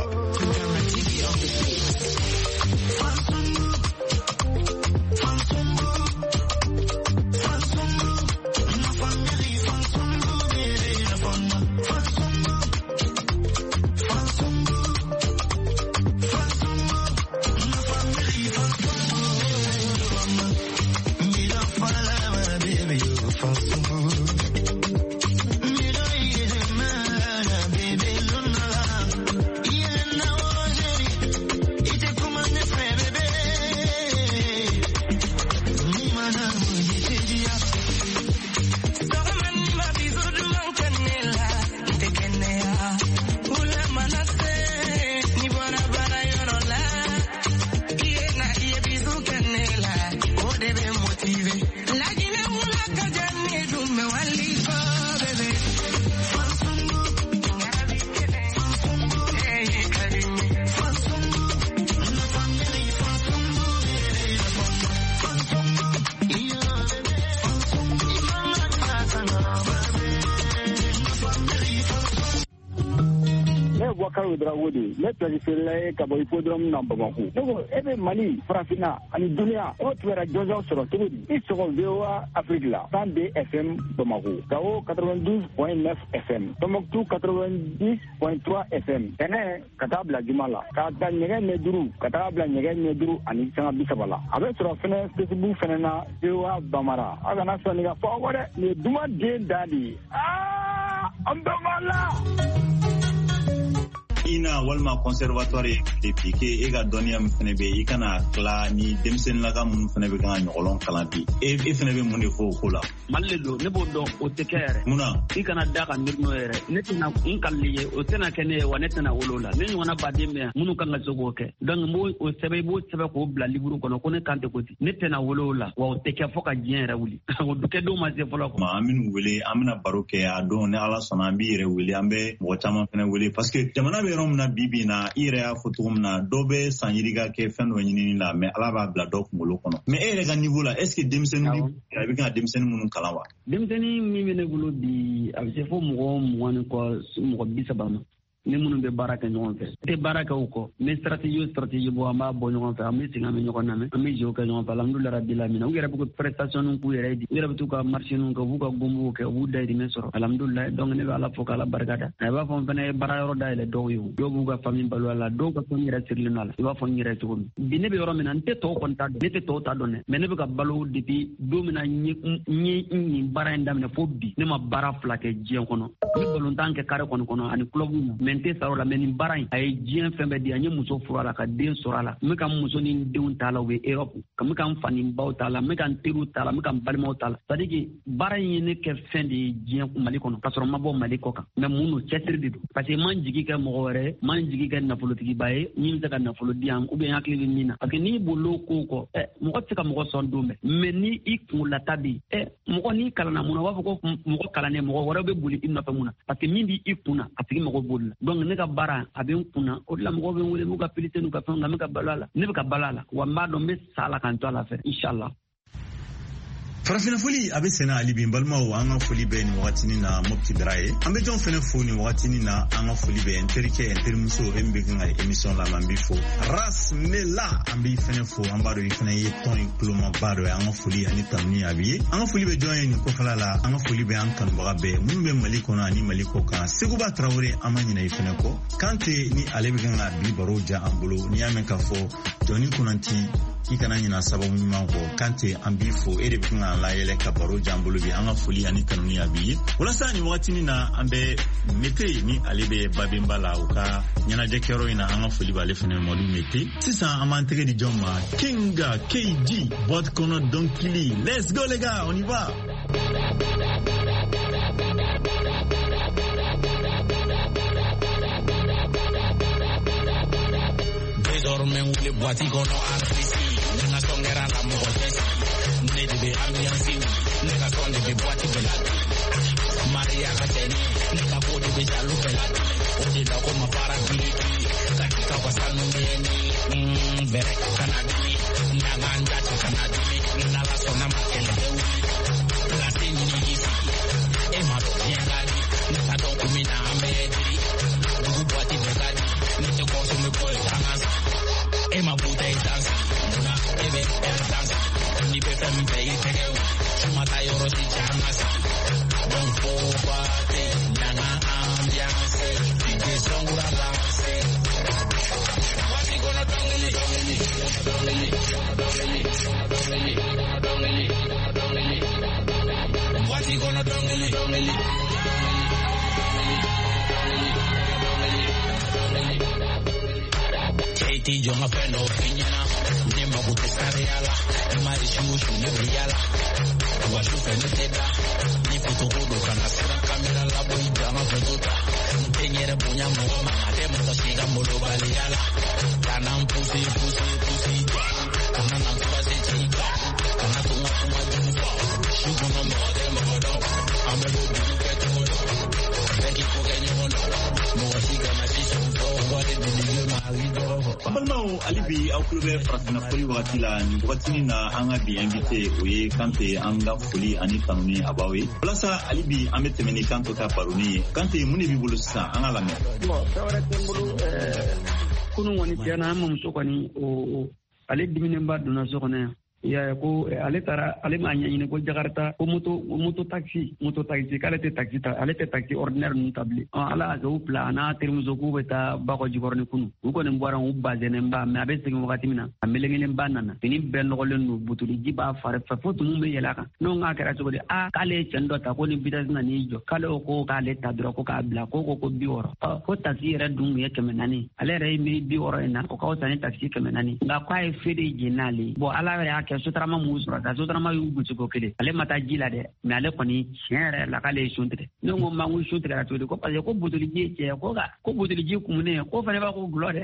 S13: Boubacar Drawodi ne planifié ka bɔ hippodrome na Bamako donc e bɛ Mali farafina ani dunia o tura jɔnjɔn sɔrɔ cogo di i sɔgɔ V O A Afrique la cent deux F M Bamako Gao quatre-vingt-douze point neuf F M Tombouctou quatre-vingt-dix point trois F M Tɛnɛ ka taa bila Juma la ka taa ɲɛgɛn ɲɛ duuru ka taa bila ɲɛgɛn ɲɛ duuru ani sanga bi saba la a bɛ sɔrɔ fɛnɛ Facebook fɛnɛ na V O A Bamara a kana sɔnni ka fɔ aw dɛ nin ye Duma den da de ye aa an bɛɛ b'a la.
S3: ina walma conservatoire de pique e ga dɔnniya min fɛnɛ bɛ i kana tila ni denmisɛnnilaka minnu fɛnɛ bɛ kan ka ɲɔgɔlɔn kalan bi e fɛnɛ bɛ mun de fɔ o ko la
S1: Mali le don ne b'o dɔn o tɛ kɛ yɛrɛ
S3: munna
S1: i kana da ka miiri n'o yɛrɛ ne tɛna n kalili ye o tɛna kɛ ne ye wa ne tɛna wolo la ne ɲɔgɔnna baden bɛ yan minnu kan ka se k'o kɛ donc n b'o o sɛbɛn i b'o sɛbɛn k'o bila livre kɔnɔ ko ne kan tɛ ko ten ne tɛna wolo la wa o tɛ kɛ fɔ ka diɲɛ yɛrɛ wuli o kɛdenw ma se fɔlɔ
S3: quoi an bɛnu wele an bɛna baro kɛ a don ni Ala sɔnna an b'i yɛrɛ wele an bɛ mɔgɔ caman fɛnɛ wele parce que jamana bɛ yɔrɔ min na bi bi na i yɛrɛ y'a fɔ cogo min na dɔ bɛ san yirika kɛ fɛn dɔ ɲinini la mais Ala b'a bila dɔ kunkolo kɔnɔ mais e yɛrɛ ka niveau la est ce que denmisɛnnin a bɛ kan ka denmisɛnnin minnu kalan wa
S1: denmisɛnnin min bɛ ne bolo bi a bɛ se fɔ mɔgɔ mugan ni kɔ mɔgɔ bi saba ma ni minnu bɛ baara kɛ ɲɔgɔn fɛ tɛ baara kɛ o kɔ ni stratégie o stratégie bɔ an b'a bɔ ɲɔgɔn fɛ an bɛ segin an bɛ ɲɔgɔn lamɛn an bɛ jɛ o kɛ ɲɔgɔn fɛ alhamdulilayi rabbil alamin u yɛrɛ bɛ ka prestation k'u yɛrɛ ye u yɛrɛ bɛ t'u ka marché ninnu kɛ u b'u ka gombow kɛ u b'u dayirimɛ sɔrɔ alhamdulilayi donc ne bɛ Ala fo k'Ala barika da a b'a fɔ n fana ye baara yɔrɔ dayɛlɛ dɔw ye dɔw b'u ka famille balo a la dɔw ka fɛn yɛrɛ sirilen a la i b'a fɔ n yɛrɛ cogo min bi ne bɛ yɔrɔ min na n tɛ tɔw kɔni ta dɔn ne tɛ tɔw ta dɔn dɛ mais ne bɛ ka balo depuis don min na n ye nin baara in daminɛ fo bi ne ma baara fila kɛ diɲɛ kɔnɔ n bɛ balontan kɛ carré kɔni kɔnɔ ani club na mais n tɛ sa o la mais nin baara in a ye diɲɛ fɛn bɛɛ di an ye muso furu a la ka den sɔrɔ a la n bɛ ka n muso ni n denw ta la u bɛ Europe ka n bɛ ka n fa ni n baw ta la n bɛ ka n teriw ta la n bɛ ka n balimaw ta la c'est à dire que baara in ye ne kɛ fɛn de ye diɲɛ Mali kɔnɔ ka sɔrɔ n ma bɔ Mali kɔ kan mais mun don cɛsiri de don parce que n ma n jigi kɛ mɔgɔ wɛrɛ ye n ma n jigi kɛ nafolotigiba ye min bɛ se ka nafolo di yan ou bien hakili bɛ min na parce que n'i bol'o ko kɔ ɛ mɔgɔ tɛ se ka mɔgɔ sɔn don bɛɛ mais ni i kunkolata bɛ yen ɛ mɔgɔ n'i kalanna mun na u b'a fɔ ko mɔgɔ kalannen mɔgɔ wɛrɛ bɛ boli i nɔfɛ mun na parce que min b'i i kunna a tigi mago b'o la donc ne ka baara a bɛ n kunna o de la mɔgɔw bɛ n wele n'u ka pilite n'u ka fɛnw nka n bɛ ka balo a la ne bɛ ka balo a la wa n b'a dɔn n bɛ sa a la ka n to a la fɛ inshallah.
S3: farafina foli a bɛ sɛnɛ hali bi n balimaw an ka foli bɛ nin wagatinin na Mopti Dara ye an bɛ jɔn fɛnɛ fo nin wagatinin na an ka foli bɛ n terikɛ n terimuso e min bɛ kan ka émission lamɛn an b'i fo Ras Mela an b'i fɛnɛ fo an b'a dɔn i fɛnɛ ye tɔn in tulomaba dɔ ye an ka foli ani tanuni a b'i ye an ka foli bɛ jɔn ye nin kɔfɛla la an ka foli bɛ an kanubaga bɛɛ minnu bɛ Mali kɔnɔ ani Mali kɔ kan Seguba Tarawele an ma ɲinɛ i fɛnɛ kɔ Kante ni ale bɛ kan ka bi baro ja an bolo n'i y'a mɛn k'a fɔ Jɔni Konanti i kana ɲina sababu ɲuman kɔ Kante an b'i fo e de bɛ kan ka layɛlɛ ka baro jan bolo bi an ka foli ani tanuni a b'i ye walasa nin wagatinin na an bɛ Mete ni ale bɛ Babemba la u ka ɲɛnajɛkɛyɔrɔ in na an ka foli b'ale fɛnɛ Madu Mete sisan an b'an tɛgɛ di jɔn ma Kinga K G boîte kɔnɔ dɔnkili let's go les gars on y va.
S4: Désormais où les boîtes qu'on a apprécié nanga songera la mojesi ne de ambiance nanga son de boîte belati Maria Kateni nanga ko de jalu belati oje la ko mapara biliki katika wasanu ndeni bere kanadi nanga ndacha kanadi nala sona makele la tini ni e ma do yangadi nanga do kumina amedi du boîte belati ne te consomme pas tanga e ma puta e danza una ebe e danza ni pe fem pe e te chuma ta yoro si chamas don pobate nanga ambiance de songura danse wati gonna dongeli dongeli dongeli dongeli dongeli dongeli dongeli wati gonna dongeli dongeli Katie yo ma feno piñana ni ma gusta escareala ma dishush ni briala wa shufe ni teta ni puto godo kana sira kamera la boy jama fetuta tenyere bunya mo ma ate mo to siga mo do baliala kana pusi pusi pusi kana na fase chica kana tuma tuma jumpa shugo no mo de mo do amelo du ke to thank you for getting on mo siga ma si so what did you my we go
S3: Abalmao alibi au clube Frafina Foli wakati la ni wakati na anga bi invité oye kante anga foli ani kanuni abawe. Plasa alibi amete meni kanto ka paruni kante muni bibulu sa anga la me.
S1: Bon, sawara tembulu eh kunu woni tiana am musokoni o ale dimine mba duna sokona ya ko ale tara ale ma nyine ko Jakarta ko moto moto taxi moto taxi kala te taxi ta ale te taxi ordinaire nu tabli ala go plana termuzo ko beta ba ko jigorni kunu ko ne mbara u bazene mba me abe sigi wakati mina amelengene banana tini ben no len nu butuli jiba fare fa fotu mumbe yelaka no nga kera so de a kale chendo ta ko ni bidas na ni jo kale ko kale ta dro ko ka bla ko ko bi woro ko taxi re dum ye kemenani ale re mi bi woro ina ko ka tani taxi kemenani nga kwa e fede jinali bo ala re ke sotrama musura ka sotrama yu gutu ko kele ale mata jila de me ale koni chere la kale shuntre no mo mangu shuntre ka to ko pa ko butuli je je ko ga ko butuli je kumune ko fa ne ba ko glore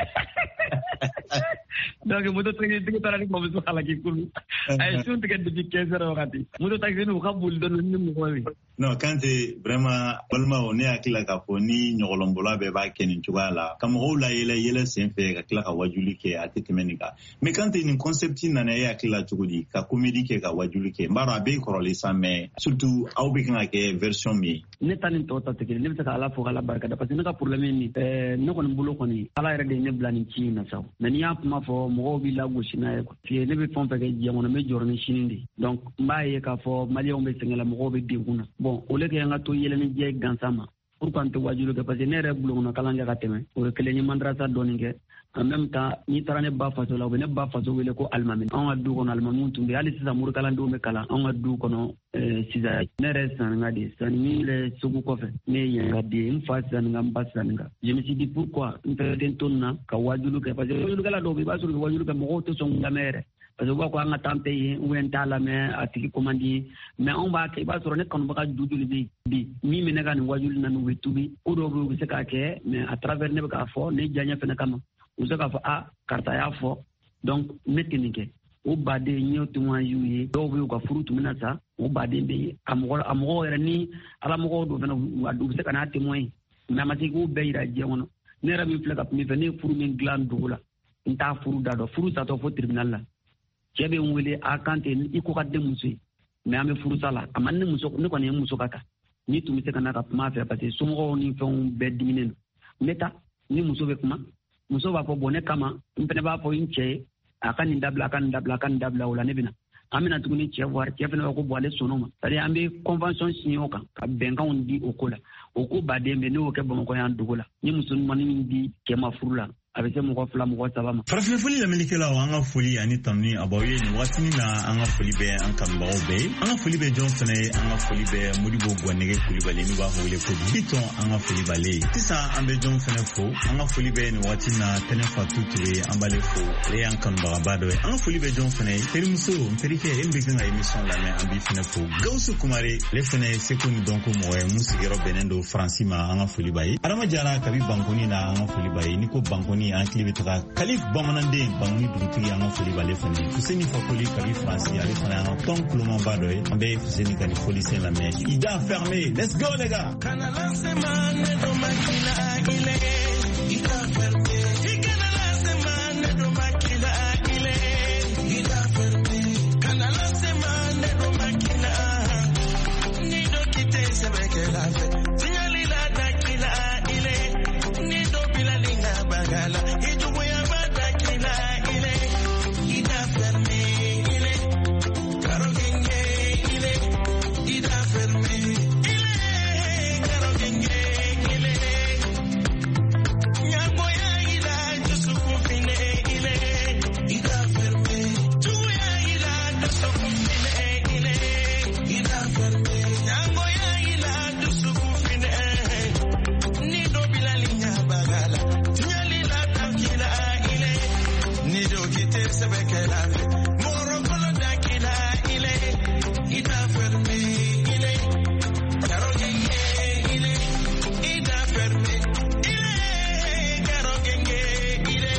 S1: donc moto taxi tigi tarani ko so kala ki kulu ay shuntre de quinze heures wakati moto taxi no ka bul don ni mo wi
S3: no kante vraiment balma on est akila ka foni nyolombola be ba kenin tugala kam rola yele yele senfe ka kila ka wajuli ke atitemenika mais kante ni concept na na ya kila tugudi ka comédie ke ka wajuli ke mbara be korole sa mais surtout au be kana ke version mi
S1: ne tanin to ta tege ne ta ala fo ala barka da parce que ka problème ni euh ne ko mbulo ko ni ala yare de ne blani ci na saw nani ya ma fo mo bi la go shina ko fi ne be fon pe ke jangono me jorni shinindi donc mbaye ka fo mali on be sengela mo be dinguna bon o le ke nga to yele ni je gansama pour quand to wajulu ke parce que ne re bulo no kala nga ka teme o ke le ni mandrasa doninge en même temps ni tarane ba faso la ne ba faso wele ko almamin on adu kono almamin tumbe ali sisa mur kala ndo me kala on adu kono sisa ne re san ngadi san ni le sugu ko fe ne ye ngadi in fa san ngam basan nga je me suis dit pourquoi une période tonna ka wajulu ke parce que wajulu kala do be ba sur wajulu ke mo to son la mere parce que ko anga tampe yi wen tala me atiki komandi mais on ba ke ba sur ne kon ba dudul bi bi mi me ne kan wajulu nan wetubi o do be se ka ke mais à travers ne ka fo ne janya fe na kama uzaka fa a karta ya fo donc metinike o bade nyoto mwa yuye do be ko furutu minata o bade be amgo amgo reni ala mgo do fena wadu se kana temoy na mati ko be ira je wono ne rabi flaka mi fene furu min gland dula nta furu da do furu sa to fo tribunal la kebe wele akante ni ko kadde musu me ame furu sala amanne muso ne ko ne muso kaka ni tumi se kana ka ma fe parce que sumo ni fon be diminen meta ni muso be kuma muso ba fo bone kama mpene ba fo inche akan ndabla akan ndabla akan ndabla wala nebina amina tuguni che voir che fene ko boale sonoma tari ambe convention signé ka ka benga on di okola oko badembe ne o ke bon ko yan dugola ni musulmani ni di ke mafurula avec mo ko flam ko sabama
S3: farafina foli la melikela wa anga foli ani tamni abawe ni watini na anga foli be an kan baobe anga foli be jon fene anga foli be mudibo gwanege foli bale ni ba hole ko biton anga foli bale tisa ambe jon fene fo anga foli be ni watina tene fatutule ambale fo le an kan bagabado anga foli be jon fene terimuso terike embe kan émission la me ambi fene fo gausu kumare le fene sekuni donc mo e musigero benendo francima anga foli baye arama jara kabi bankoni na anga foli baye ni ko bankoni an klibe taka kalif bamanande bangni dugutigi an foli bale fane kuseni fakoli kabi franci ale fane an ton clement bado e ambe kuseni kani foli sen la mais ida fermé let's go les gars kana la semane do makila ile ida fermé kana la semane do makila ile ida fermé kana la semane do makila ni do kite sebeke la fe signali la dakila ile ni do bilalinga bagala ijugo ya badakila ile ida fermé ile karo genge ile ida fermé ile karo genge ile nyango ya ila jusu kufine ile ida fermé jugo ya ila jusu kufine ile ida fermé nyango ya ila jusu kufine ni do bilalinga bagala signali la dakila ile ni do kite sebeke la fe moro kolo dakila ile ida fermé ile karo genge ile ida fermé ile karo genge ile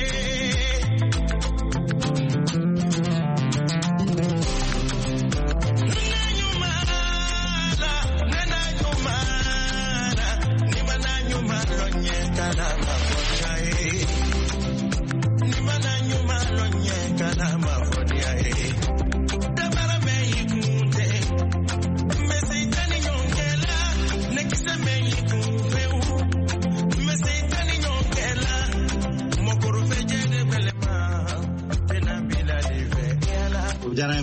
S3: nana nyumala nana nyumala ni bana nyumala nyekana makokai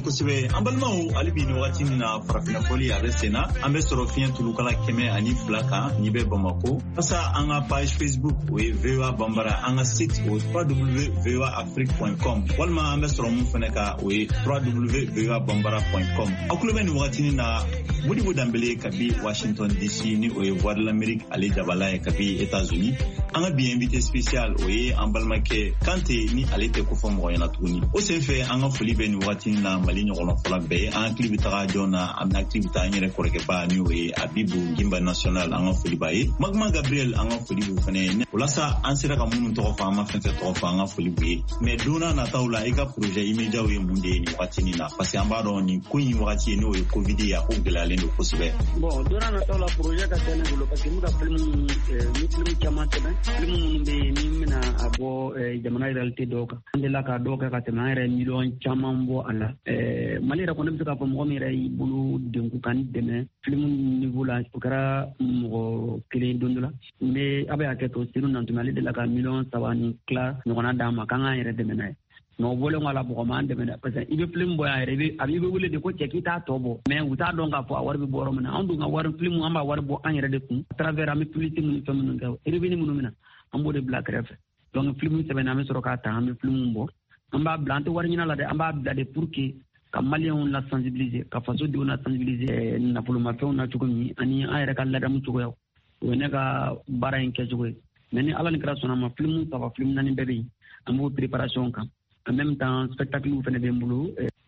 S3: kosɛbɛ an balimaw hali bi ni wagati min na farafinafɔli a bɛ sen na an bɛ sɔrɔ fiɲɛ tulukala kɛmɛ ani fila kan ni bɛ Bamako. Walasa an ka page Facebook o ye V O A Bambara, an ka site o w w w point v o a afrique point com walima an bɛ sɔrɔ mun fɛnɛ ka o ye w w w point v o a bambara point com. Aw kulo bɛ ni wagati na Modibo Dambele kabi Washington D C ni o ye Voix de l'Amérique ale Jabala ye kabi États-Unis. An ka bi invité spécial o ye an balimakɛ Kante ni ale tɛ ko fɔ mɔgɔ ɲɛna tuguni. O senfɛ an ka foli bɛ ni wagati na Mali ɲɔgɔnna fɔla bɛɛ. An hakili bɛ taga jɔn na an bɛna hakili bɛ taa an yɛrɛ kɔrɔkɛba ni o ye Abibu Gimba National an ka foli b'a ye. Magma Gabriel an ka foli b'u fɛnɛ. Walasa an sera ka minnu tɔgɔ fɔ an ma fɛn fɛn tɔgɔ fɔ an ka foli b'u ye. Mais donna nataw la i ka projet immédiat ye mun de ye ni wagati ni na parce que an b'a dɔn ni ko in wagati ye n'o ye Covid ye a ko gɛlɛyalen don kosɛbɛ.
S1: Bon donna nataw la projet ka tɛnɛ bolo parce que n bɛ ka film ni film caman tɛmɛ film minnu bɛ yen ni n bɛna a bɔ jamana réalité dɔw kan an delila ka dɔw kɛ ka tɛmɛ an yɛrɛ miliyɔn caman bɔ a la Mali yɛrɛ kɔni bɛ se k'a fɔ mɔgɔ min yɛrɛ y'i bolo denku ka ni dɛmɛ film niveau la o kɛra mɔgɔ kelen don dɔ la n bɛ a bɛ hakɛ to senu na tɛmɛ ale delila ka miliyɔn saba ni tila ɲɔgɔnna d'an ma k'an k'an yɛrɛ dɛmɛ n'a ye mais o bɔlen kɔ la mɔgɔ m'an dɛmɛ dɛ parce que i bɛ film bɔ yan yɛrɛ a b'i bɛ wele de ko cɛ k'i t'a tɔ bɔ mais u t'a dɔn k'a fɔ a wari bɛ bɔ yɔrɔ min na anw dun ka wari film an b'a wari bɔ an yɛrɛ de kun à travers an bɛ publicité minnu fɛn minnu kɛ revenu minnu min na an b'o de bila kɛrɛfɛ donc film sɛbɛnna an bɛ sɔrɔ k'a ta an bɛ film bɔ an b'a bila an tɛ wari ɲini la dɛ an b'a bila de pour que ka maliyɛnw la sensibiliser ka fasodenw la sensibiliser nafolomafɛnw na cogo min ani an yɛrɛ ka ladamu cogoyaw o ye ne ka baara in kɛcogo ye mais ni ala ni kira sɔnna ma film saba film naani bɛɛ bɛ yen an b'o préparation kan en même temps spectacle fɛnɛ bɛ n bolo.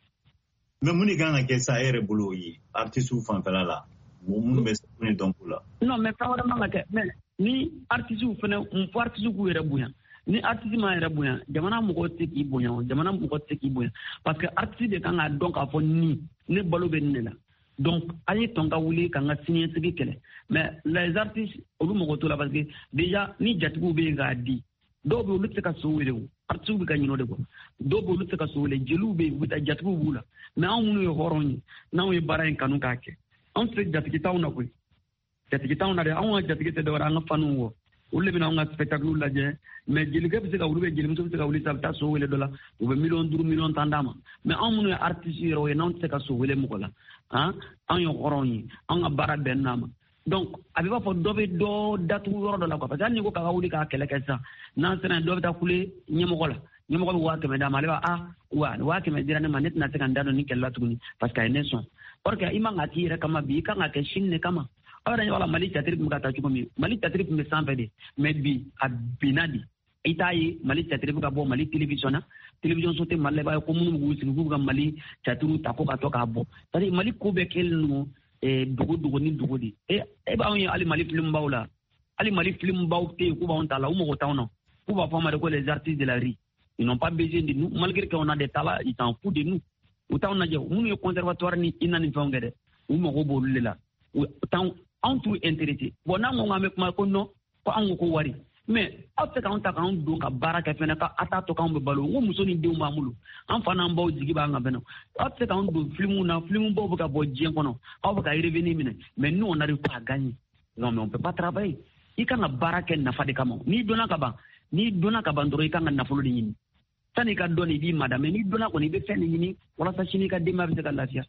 S3: mais mun de kan ka kɛ sa e yɛrɛ bolo o ye artistes fanfɛla la mun bɛ sɛbɛnni dɔn ko la.
S1: non mais fɛn wɛrɛ man ka kɛ mais ni artistes fɛnɛ n fɔ artistes k'u yɛrɛ bonya ni artiste ma yɛrɛ bonya jamana mɔgɔw tɛ k'i bonya jamana mɔgɔw tɛ k'i bonya parce que artiste de kan ka dɔn k'a fɔ ni ne balo bɛ nin de la donc an ye tɔn ka wuli k'an ka siniɲɛsigi kɛlɛ mais les artistes olu mɔgɔ t'o la parce que déjà ni jatigiw bɛ yen k'a di dɔw bɛ olu tɛ se ka so wele o artistes bɛ ka ɲinɛ o de kɔ dɔw bɛ olu tɛ se ka so wele jeliw bɛ yen u bɛ taa jatigiw b'u la mais anw minnu ye hɔrɔn ye n'anw ye baara in kanu k'a kɛ anw tɛ jatigi t'anw na koyi jatigi t'anw na dɛ anw ka jatigi tɛ dɔwɛrɛ an ka faniw wɔ olu de bɛ n'anw ka spectacle lajɛ mais jelikɛ bɛ se ka wuli bɛ jelimuso bɛ se ka wuli sisan a bɛ taa so wele dɔ la u bɛ miliyɔn duuru miliyɔn tan d'a ma mais anw minnu ye artistes yɛrɛ o ye n'anw tɛ se ka so wele mɔgɔ la han anw ye hɔrɔn ye anw ka baara bɛn n'a ma donc a bɛ b'a fɔ dɔ bɛ dɔ datugu yɔrɔ dɔ la quoi parce que hali n'i ko k'a ka wuli k'a kɛlɛ kɛ sisan n'an sera yen dɔ bɛ taa kule ɲɛmɔgɔ la ɲɛmɔgɔ bɛ waa kɛmɛ d'a ma ale b'a ah wa waa kɛmɛ dira ne ma ne tɛna se ka n da don ni kɛlɛ la tuguni parce que a ye ne sɔn or que i man ka k'i yɛrɛ kama bi i kan ka kɛ sini de kama aw yɛrɛ ɲɛ b'a la Mali teatire tun bɛ ka taa cogo min Mali teatire tun bɛ sanfɛ de mais bi a binna de i t'a ye Mali teatire bɛ ka bɔ Mali télévision na télévision so tɛ Mali la i b'a ye ko minnu b'u sigi k'u bɛ ka Mali teatire ta ko ka to k'a bɔ c'est à dire Mali ko bɛɛ kɛlen don dogo dogo ni dogo de e e b'anw ye hali Mali film baw la hali Mali film baw tɛ yen k'u b'anw ta la u mɔgɔ t'anw na k'u b'a fɔ a ma de ko les artistes de la rue ils n'ont pas besoin de nous malgré qu'on a des talents ils s'en foutent de nous u t'anw lajɛ minnu ye conservatoire ni I N A ni fɛnw kɛ dɛ u mago b'olu de la u t'anw anw t'u intéressé bon n'an ko k'an bɛ kuma ko non ko anw ko ko wari mais aw tɛ k'anw ta k'anw don ka baara kɛ fɛnɛ k'a t'a to k'anw bɛ balo n ko muso ni denw b'an bolo an fa n'an baw jigi b'an kan fɛnɛ aw tɛ k'anw don filimu na filimu baw bɛ ka bɔ diɲɛ kɔnɔ aw bɛ ka revenu minɛ mais nous on n'arrive pas à gagner non mais on peut pas travailler i kan ka baara kɛ nafa de kama n'i donna ka ban n'i donna ka ban dɔrɔn i kan ka nafolo de ɲini sanni ka dɔn i b'i mada mais n'i donna kɔni i bɛ fɛn de ɲini walasa sini i ka denbaya bɛ se ka lafiya.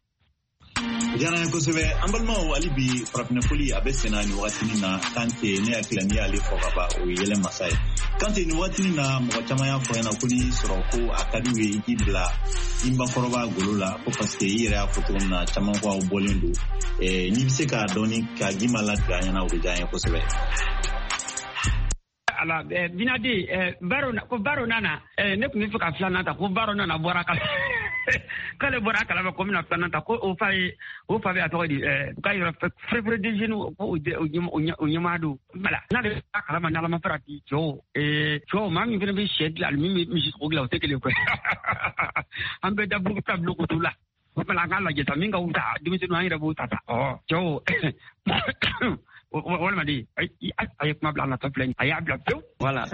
S3: Jana ye kosɛbɛ an balimaw hali bi farafinɛfɔli a bɛ senna nin wagatinin na Kante ne hakili la n'i y'ale fɔ ka ban o ye yɛlɛ masa ye Kante nin wagatinin na mɔgɔ caman y'a fɔ ɲɛna ko n'i sɔrɔ ko a ka d'u ye i k'i bila i bakɔrɔba golo la ko parce que i yɛrɛ y'a fɔ cogo min na caman ko aw bɔlen don n'i bɛ se k'a dɔn ni ka gima latigɛ an ɲɛna o bɛ diya an ye kosɛbɛ.
S1: ala binadi baro ko baro nana ne kun bɛ fɛ ka filanan ta ko baro nana bɔra kala k'ale bɔra kalama ko bɛna filanan ta ko o fa ye o fa bɛ a tɔgɔ di k'a yɔrɔ fɛrɛfɛrɛ de jeunes ko o ɲɛmaa don bala n'ale b'a kalama n'ala ma fara di cɛw cɛw maa min fana bɛ sɛ dilan ani min bɛ misi sogo dilan o tɛ kelen koyi an bɛ da bulu ta bulu kutu la o fana an k'a lajɛ ta min ka wuta denmisɛnninw an yɛrɛ b'o ta ta ɔ cɛw walima de a ye kuma bila a natɔ filɛ a y'a bila pewu Voilà.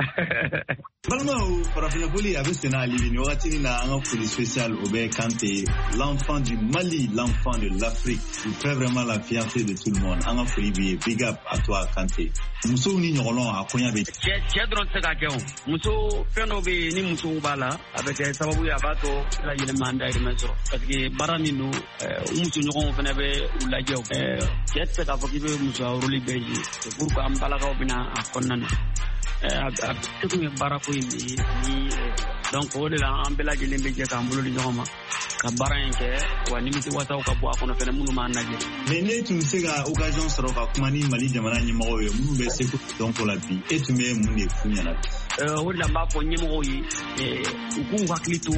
S3: Balma farafina foli avec Sena Ali ni wakati na un foli spécial au Bé Kanté, l'enfant du Mali, l'enfant de l'Afrique. Il fait vraiment la fierté de tout le monde. Un foli big up à toi Kanté. Muso ni nyolon a konya be.
S1: Che che dron se ka keon. Muso feno be ni muso bala avec sababu ya bato la yele manda ire meso. Parce que barani no muso nyolon fena be ulaje. Eh che se ka fokibe muso awroli beji. Pourquoi am bala ka bina akonna. a tuku me bara ko ni donc o de la an bela jelen be je ka mbulu di nyoma ka bara nke wa ni miti wata ka bo akono fene munu ma naje
S3: mais ne tu se ga occasion soro ka kuma ni Mali jamana ni mo yo munu be se ko donc la bi et tu me mun de kunya na
S1: euh o la ba ko nyimo yi e ku waklito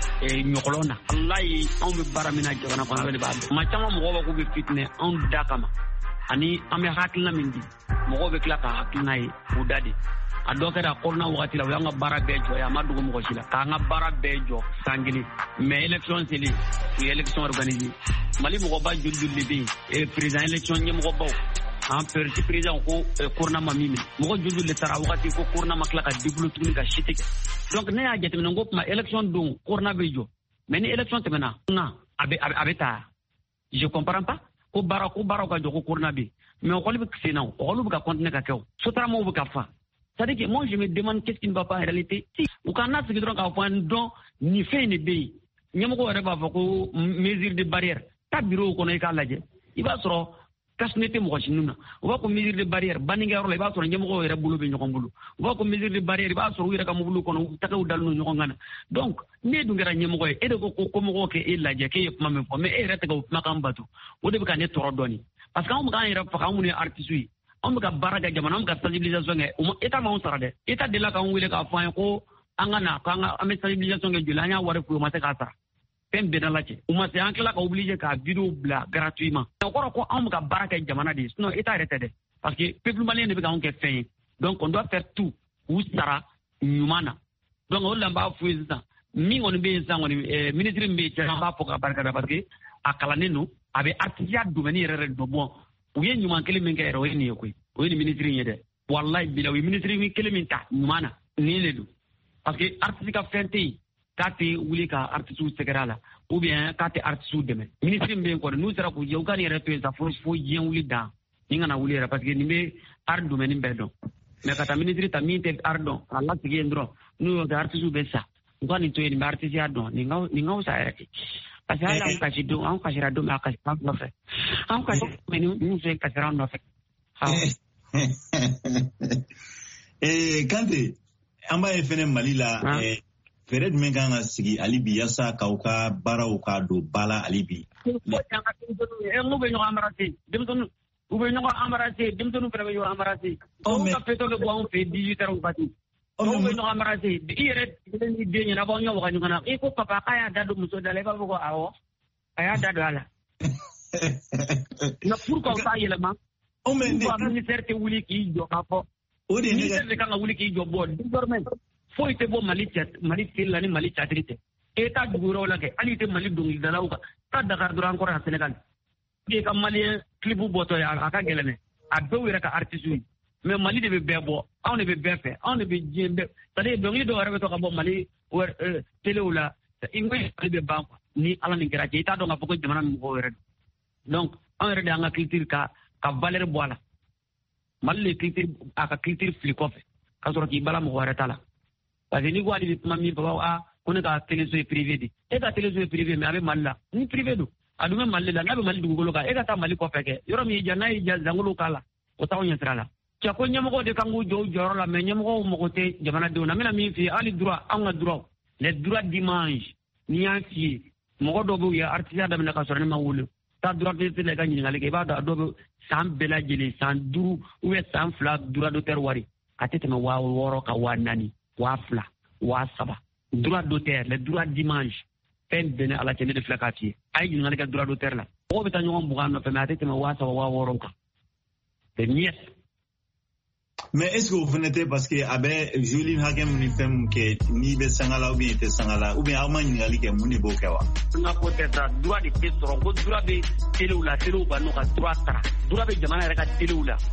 S1: e nyokolona wallahi on be bara mina je wana ko na be ba ma chama mo ko be fitne on dakama ani ame hakilna mindi mo be kla ka hakilna yi udadi adoka da korna wakati la yanga bara bejo ya madugo mo shila ka nga bara bejo sangili mais election seli ni election organisée Mali mo ba juljul libi e président election ni mo baw en perti président ko korna mamimi mo juljul le tara wakati ko korna makla ka diblu tuni ka shitike donc ne ya jete men ngop ma election dum korna bejo mais ni election temena na abe abe ta je comprends pas ko bara ko bara ka jogo korna bi mais ko libi sena ko libi ka continuer ka kew sotara mo bu ka fa. C'est-à-dire que moi je me demande qu'est-ce qui ne va pas en réalité. Si ou quand on a ce qui doit avoir don ni fait ni bé, ni mo ko reba ko mesure de barrière. Ta bureau ko ne ka laje. Il va soro kasnete mo ko sinuna. O va ko mesure de barrière baninga ro le ba soro ni mo ko reba bulu be nyoko bulu. O va ko mesure de barrière ba soro wi reka mo bulu ko no ta ko dal no nyoko ngana. Donc ne du ngara nyemo ko e de ko ko mo ko ke e laje ke ma me ko me e reta ko makambatu. O de ka ne toro doni. Parce que on ga ira fa ka mu ne artiste on ka baraga jamana on ka sensibilisation nge eta ma on sarade eta de la ka on wile ka fa ko angana ka nga am sensibilisation nge julanya ware fu ma te ka sara pen be na lache o ma se ankla ka obligé ka vidéo bla gratuitement on ko ko on ka baraga jamana de sinon eta arrêté de parce que peuple malien ne be ka on ke fin donc on doit faire tout ou sara nyumana donc on lamba fu ça mi on be ça on ministre mbe ci ba pour ka baraga parce que akala nenu abe artisanat du venir do bon ou bien ñu man kele min kay ro ni ko o ni ministre ni de wallahi bila wi ministre mi kele min ta mana ni le du parce que artiste ka fenti ka te wuli ka artiste segrala ou bien ka te artiste de men ministre mbe ko nous sera ko yow kan yere to sa fo fo yen wuli da ni ngana wuli ra parce que ni be ardu men mbe do mais ka ta ministre ta mi te ardo Allah tigi ndro nous ga artiste be sa ko ni to ni artiste ya do ni ngaw ni ngaw sa rek parce que là on cache do on cache ra do ma cache pas no fait on cache mais nous nous fait cache ra no fait
S3: eh Kanté amba e fene Mali la eh fere men ganga sigi alibi yasa kauka baraw ka do bala alibi
S1: ko tanga e ngo be no amarati dem ton u be no amarati dem ton fere yo amarati o ka peto le bo on fait dix-huit heures bati o be no amarati ire ni de ni na bo nyo ka nyana e ko papa kaya dadu muso dale ba ko awo aya dadu ala na pour ko fa yele ma o men de ministère te wuli ki jo ka ko o de ni se ka wuli ki jo bo désormais faut ite bo Mali chat Mali tilla ni Mali chatrite eta duguro la ke ali te Mali dungi dala uka ta Dakar duran ko ha Sénégal ke ka Mali clip boto ya aka gelene a do wira ka artiste mais Mali de be bebo on de be befe on de be jembe tade dongi do arabe to ka bo Mali wer tele ula ingwe be bank ni ala ni kera eta do nga foko jamana mo wera donc on re nga culture ka ka valeur boala Mali culture aka culture flikofe ka soro ki bala mo wera tala parce que ni ko adi mami baba a kone ka télévision privé di e ka télévision privé mais abe malla ni privé do adume Mali la ngabe Mali dugolo ka e ka ta Mali ko feke yoro mi jana i jangulu kala o taw nyatrala cha ko nyamo ko de kangu jo joro la mais nyamo ko mo ko te jamana de na mina mi fi ali droit anga droit les droits dimanche ni anti mo ko do bu ya artiste da mina ka soro ni ma wulu ta droit de te le ga nyinga le ke ba da do sam bela jeli san duru ou sam fla droit d'auteur wari atete ma wa woro ka wanani wa fla wa saba droit d'auteur le droit dimanche pen bene ala tene de flakati ay ñu nga droit d'auteur la o be tanyo mbu gano pe matete ma wa saba wa woro ka te niet
S3: mais est-ce que vous venez parce que abe Julie Hagem ni fem ke ni be sangala ou bien te sangala ou bien ama ñu ngali ke muni bo kewa
S1: na ko te ta droit de te soro ko droit be tele ula tele ba no ka droit tara droit be jamana reka tele ula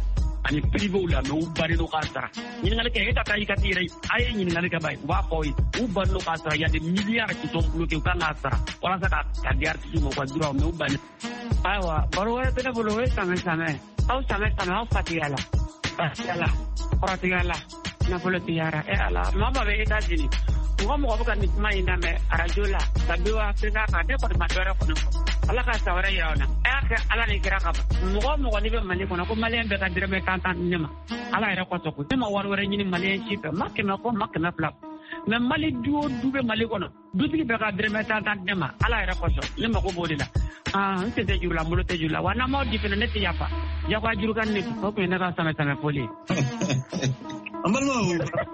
S1: ani privé la no bari no kasara ɲininkali kɛ e ka taa i ka t'i yɛrɛ a ye ɲininkali kɛ ba ye u b'a fɔ ye u bari no kasara ya de milliards qui sont bloqués u kan k'a sara walasa ka ka di artiste ma u ka droit mais u bani ayiwa baro wɛrɛ tɛ ne bolo o ye samɛ samɛ aw samɛ samɛ aw fatiga la fatiga la kɔrɔtiga la nafolo tiyara e ala maa maa bɛ États-Unis mɔgɔ mɔgɔ bɛ ka nin kuma in lamɛn arajo la ka bɛ wa Afrika kan ne kɔni ma dɔ wɛrɛ kɔni fɔ ala ka sa wɛrɛ yira aw la a y'a kɛ ala ni kira ka ban mɔgɔ mɔgɔ ni bɛ Mali kɔnɔ ko maliyɛn bɛɛ ka dɛrɛmɛ tan tan ne ma ala yɛrɛ kɔsɔn ko ne ma wari wɛrɛ ɲini maliyɛn si fɛ ma kɛmɛ fɔ ma kɛmɛ fila mais Mali du o du bɛ Mali kɔnɔ dutigi bɛɛ ka dɛrɛmɛ tan tan ne ma ala yɛrɛ kɔsɔn ne mako b'o de la ah n sen tɛ juru la n bolo tɛ juru la wa n'an m'aw di fɛnɛ ne tɛ yafa yafa juru ka ne o tun ye ne ka samɛ samɛ foli ye.
S3: An balimaw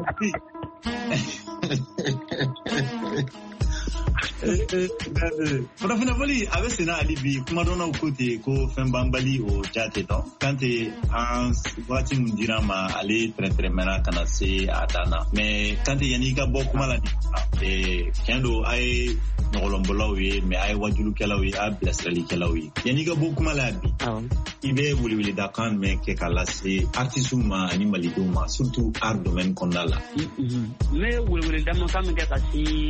S3: farafina fɔli a bɛ senna hali bi kumadɔnnaw ko ten ko fɛn banbali o ja tɛ dɔn kan tɛ an wagati min dira an ma ale tɛrɛtɛrɛmɛna ka na se a dan na mais kan tɛ yanni i ka bɔ kuma la tiɲɛ don a ye nɔgɔlɔnbɔlaw ye mais a ye wajulukɛlaw ye a ye bilasiralikɛlaw ye yanni i ka bɔ kuma la bi i bɛ weleweledakan jumɛn kɛ k'a lase artistes ma ani malidenw ma surtout art domaine kɔnɔna la.
S1: n bɛ weleweledakan min kɛ ka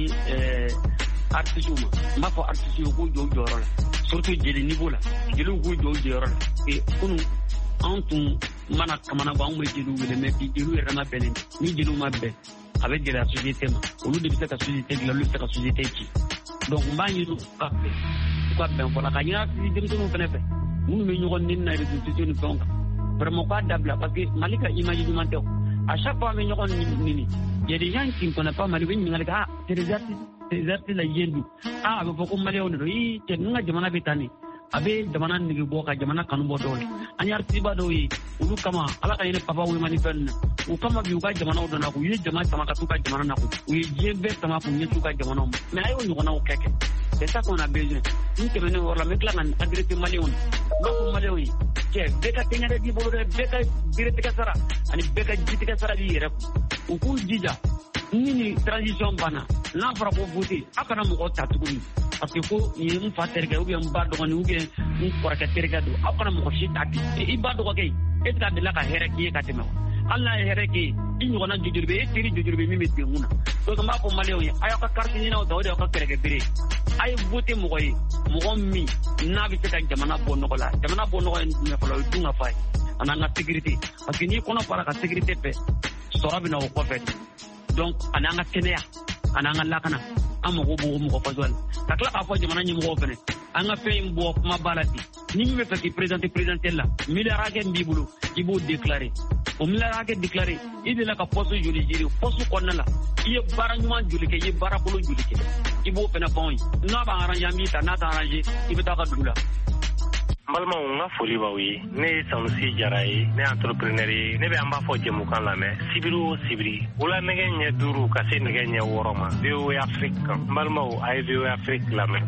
S1: se artistes ma n b'a fɔ artistes ye k'u jɔ u jɔyɔrɔ la surtout jeli niveau la jeliw k'u jɔ u jɔyɔrɔ la et kunun anw tun mana kamana bɔ anw bɛ jeliw wele mais bi jeliw yɛrɛ ma bɛnnen ni jeliw ma bɛn a bɛ gɛlɛya société ma olu de bɛ se ka société dilan olu bɛ se ka société ci donc n b'a ɲini u ka bɛn u ka bɛn fɔlɔ ka ɲini artiste denmisɛnninw fɛnɛ fɛ minnu bɛ ɲɔgɔn neni na réseaux sociaux ni fɛnw kan vraiment k'a dabila parce que Mali ka image ɲuman tɛ à chaque fois an bɛ ɲɔgɔn nini il y a des gens qui ne connaissent pas Mali bɛ ɲininkali kɛ ah c'est des artistes c'est des artistes la yen du ah a bɛ fɔ ko maliyɛnw de don ii cɛ n ka jamana bɛ taa nin a bɛ jamana nege bɔ ka jamana kanu bɔ dɔw la an ye artiste dɔw ye olu kama ala ka ɲini papa Wemani fɛn na u kama bi u ka jamanaw dɔn na k'u ye jama sama ka t'u ka jamana na u ye diɲɛ bɛɛ sama k'u ɲɛ t'u ka jamanaw ma mais a y'o ɲɔgɔnnaw kɛ kɛ c'est ça qu'on a besoin n tɛmɛnen yɔrɔ la n bɛ tila ka nin adressé maliyɛnw na n b'a fɔ maliyɛnw ye cɛ bɛɛ ka kɛɲɛ b'i bolo dɛ bɛɛ ka beretigɛ sara ani bɛɛ ka jitigɛ sara b'i yɛrɛ kun u k'u jija ni ni transition banna n'a fɔra ko voter a kana mɔgɔ ta tuguni parce que ko nin ye n fa terikɛ ou bien n ba dɔgɔnin ou bien n kɔrɔkɛ terikɛ don aw kana mɔgɔ si ta ten i ba dɔgɔkɛ ye e tɛ ka deli ka hɛrɛ k'i ye ka tɛmɛ wa hali n'a ye hɛrɛ k'i ye i ɲɔgɔnna jojoli bɛ e teri jojoli bɛ min bɛ degun na donc n b'a fɔ maliyɛnw ye a y'aw ka carte ɲininaw ta o de y'aw ka kɛlɛkɛ bere ye a ye voter mɔgɔ ye mɔgɔ min n'a bɛ se ka jamana bɔ nɔgɔ la jamana bɔ nɔgɔ ye jumɛn fɔlɔ o ye dun ka fa ye a n'an ka sécurité parce que n'i kɔnɔ fara ka sécurité fɛ sɔrɔ bɛ na o kɔfɛ donc a n'an ka kɛnɛya a n'an ka lakana an mago b'o mɔgɔ fasoal ka tila k'a fɔ jamana ɲɛmɔgɔw fɛnɛ an ka fɛn in bɔ kuma b'a la ten ni min bɛ fɛ k'i présenter présidentielle la milliard hakɛ min b'i bolo i b'o déclarer o milliard hakɛ déclarer i delila ka poste joli gérer poste kɔnɔna la i ye baara ɲuman joli kɛ i ye baara kolon joli kɛ i b'o fɛnɛ fɔ anw ye n'a b'an arranger an b'i ta n'a t'a arranger i bɛ taa ka dugu la.
S14: n balimaw n ka foli b'aw ye ne ye Sanusi Jara ye ne ye entrepreneur ye ne bɛ an b'a fɔ jɛmukan lamɛn sibiri o sibiri wula nɛgɛ ɲɛ duuru ka se nɛgɛ ɲɛ wɔɔrɔ ma V O A Afrique kan n balimaw a ye V O A Afrique lamɛn.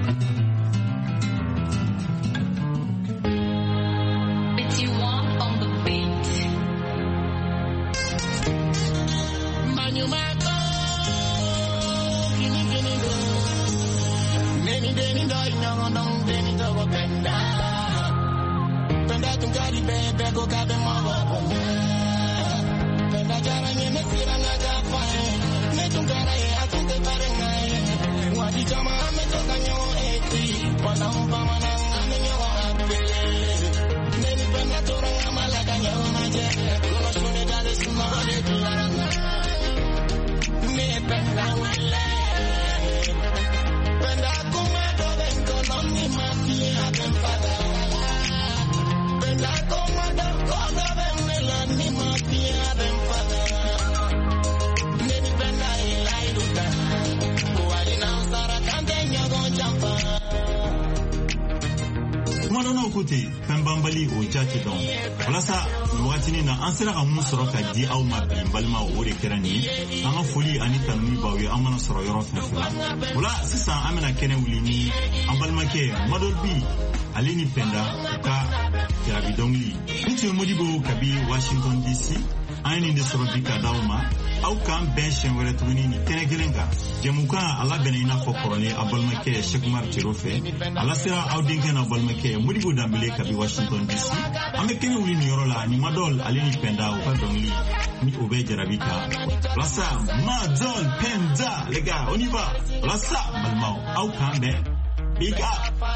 S3: Kote fɛn banbali o ja tɛ dɔn walasa nin wagatinin na an sera ka mun sɔrɔ ka di aw ma bi n balimaw o de kɛra nin ye an ka foli ani tanuni b'aw ye an mana sɔrɔ yɔrɔ fɛn fɛn la o la sisan an bɛna kɛnɛ wuli ni an balimakɛ Madolbi ale ni Penda u ka jarabi dɔnkili ni tun ye Modibo kabi Washington D C an ye nin de sɔrɔ bi ka d'aw ma aw k'an bɛn siɲɛ wɛrɛ tuguni ni kɛnɛ kelen kan jɛmukan a labɛnna i n'a fɔ kɔrɔlen a balimakɛ Sekumar Cero fɛ a lasera aw denkɛ n'a balimakɛ Modibo Dambele kabi Washington D C an bɛ kɛnɛ wuli nin yɔrɔ la ni Madol ale ni Penda u ka dɔnkili ni o bɛ jarabi kan walasa Madol Penda les gars on y va walasa balimaw aw k'an bɛn big up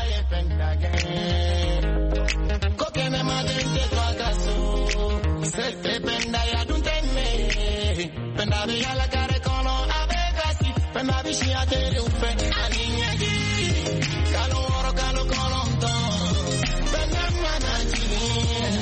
S15: Kokene madente twagaso Sete penda ya duntene Penda bi ala kare kono abegasi Penda bi shi atere ufe Ani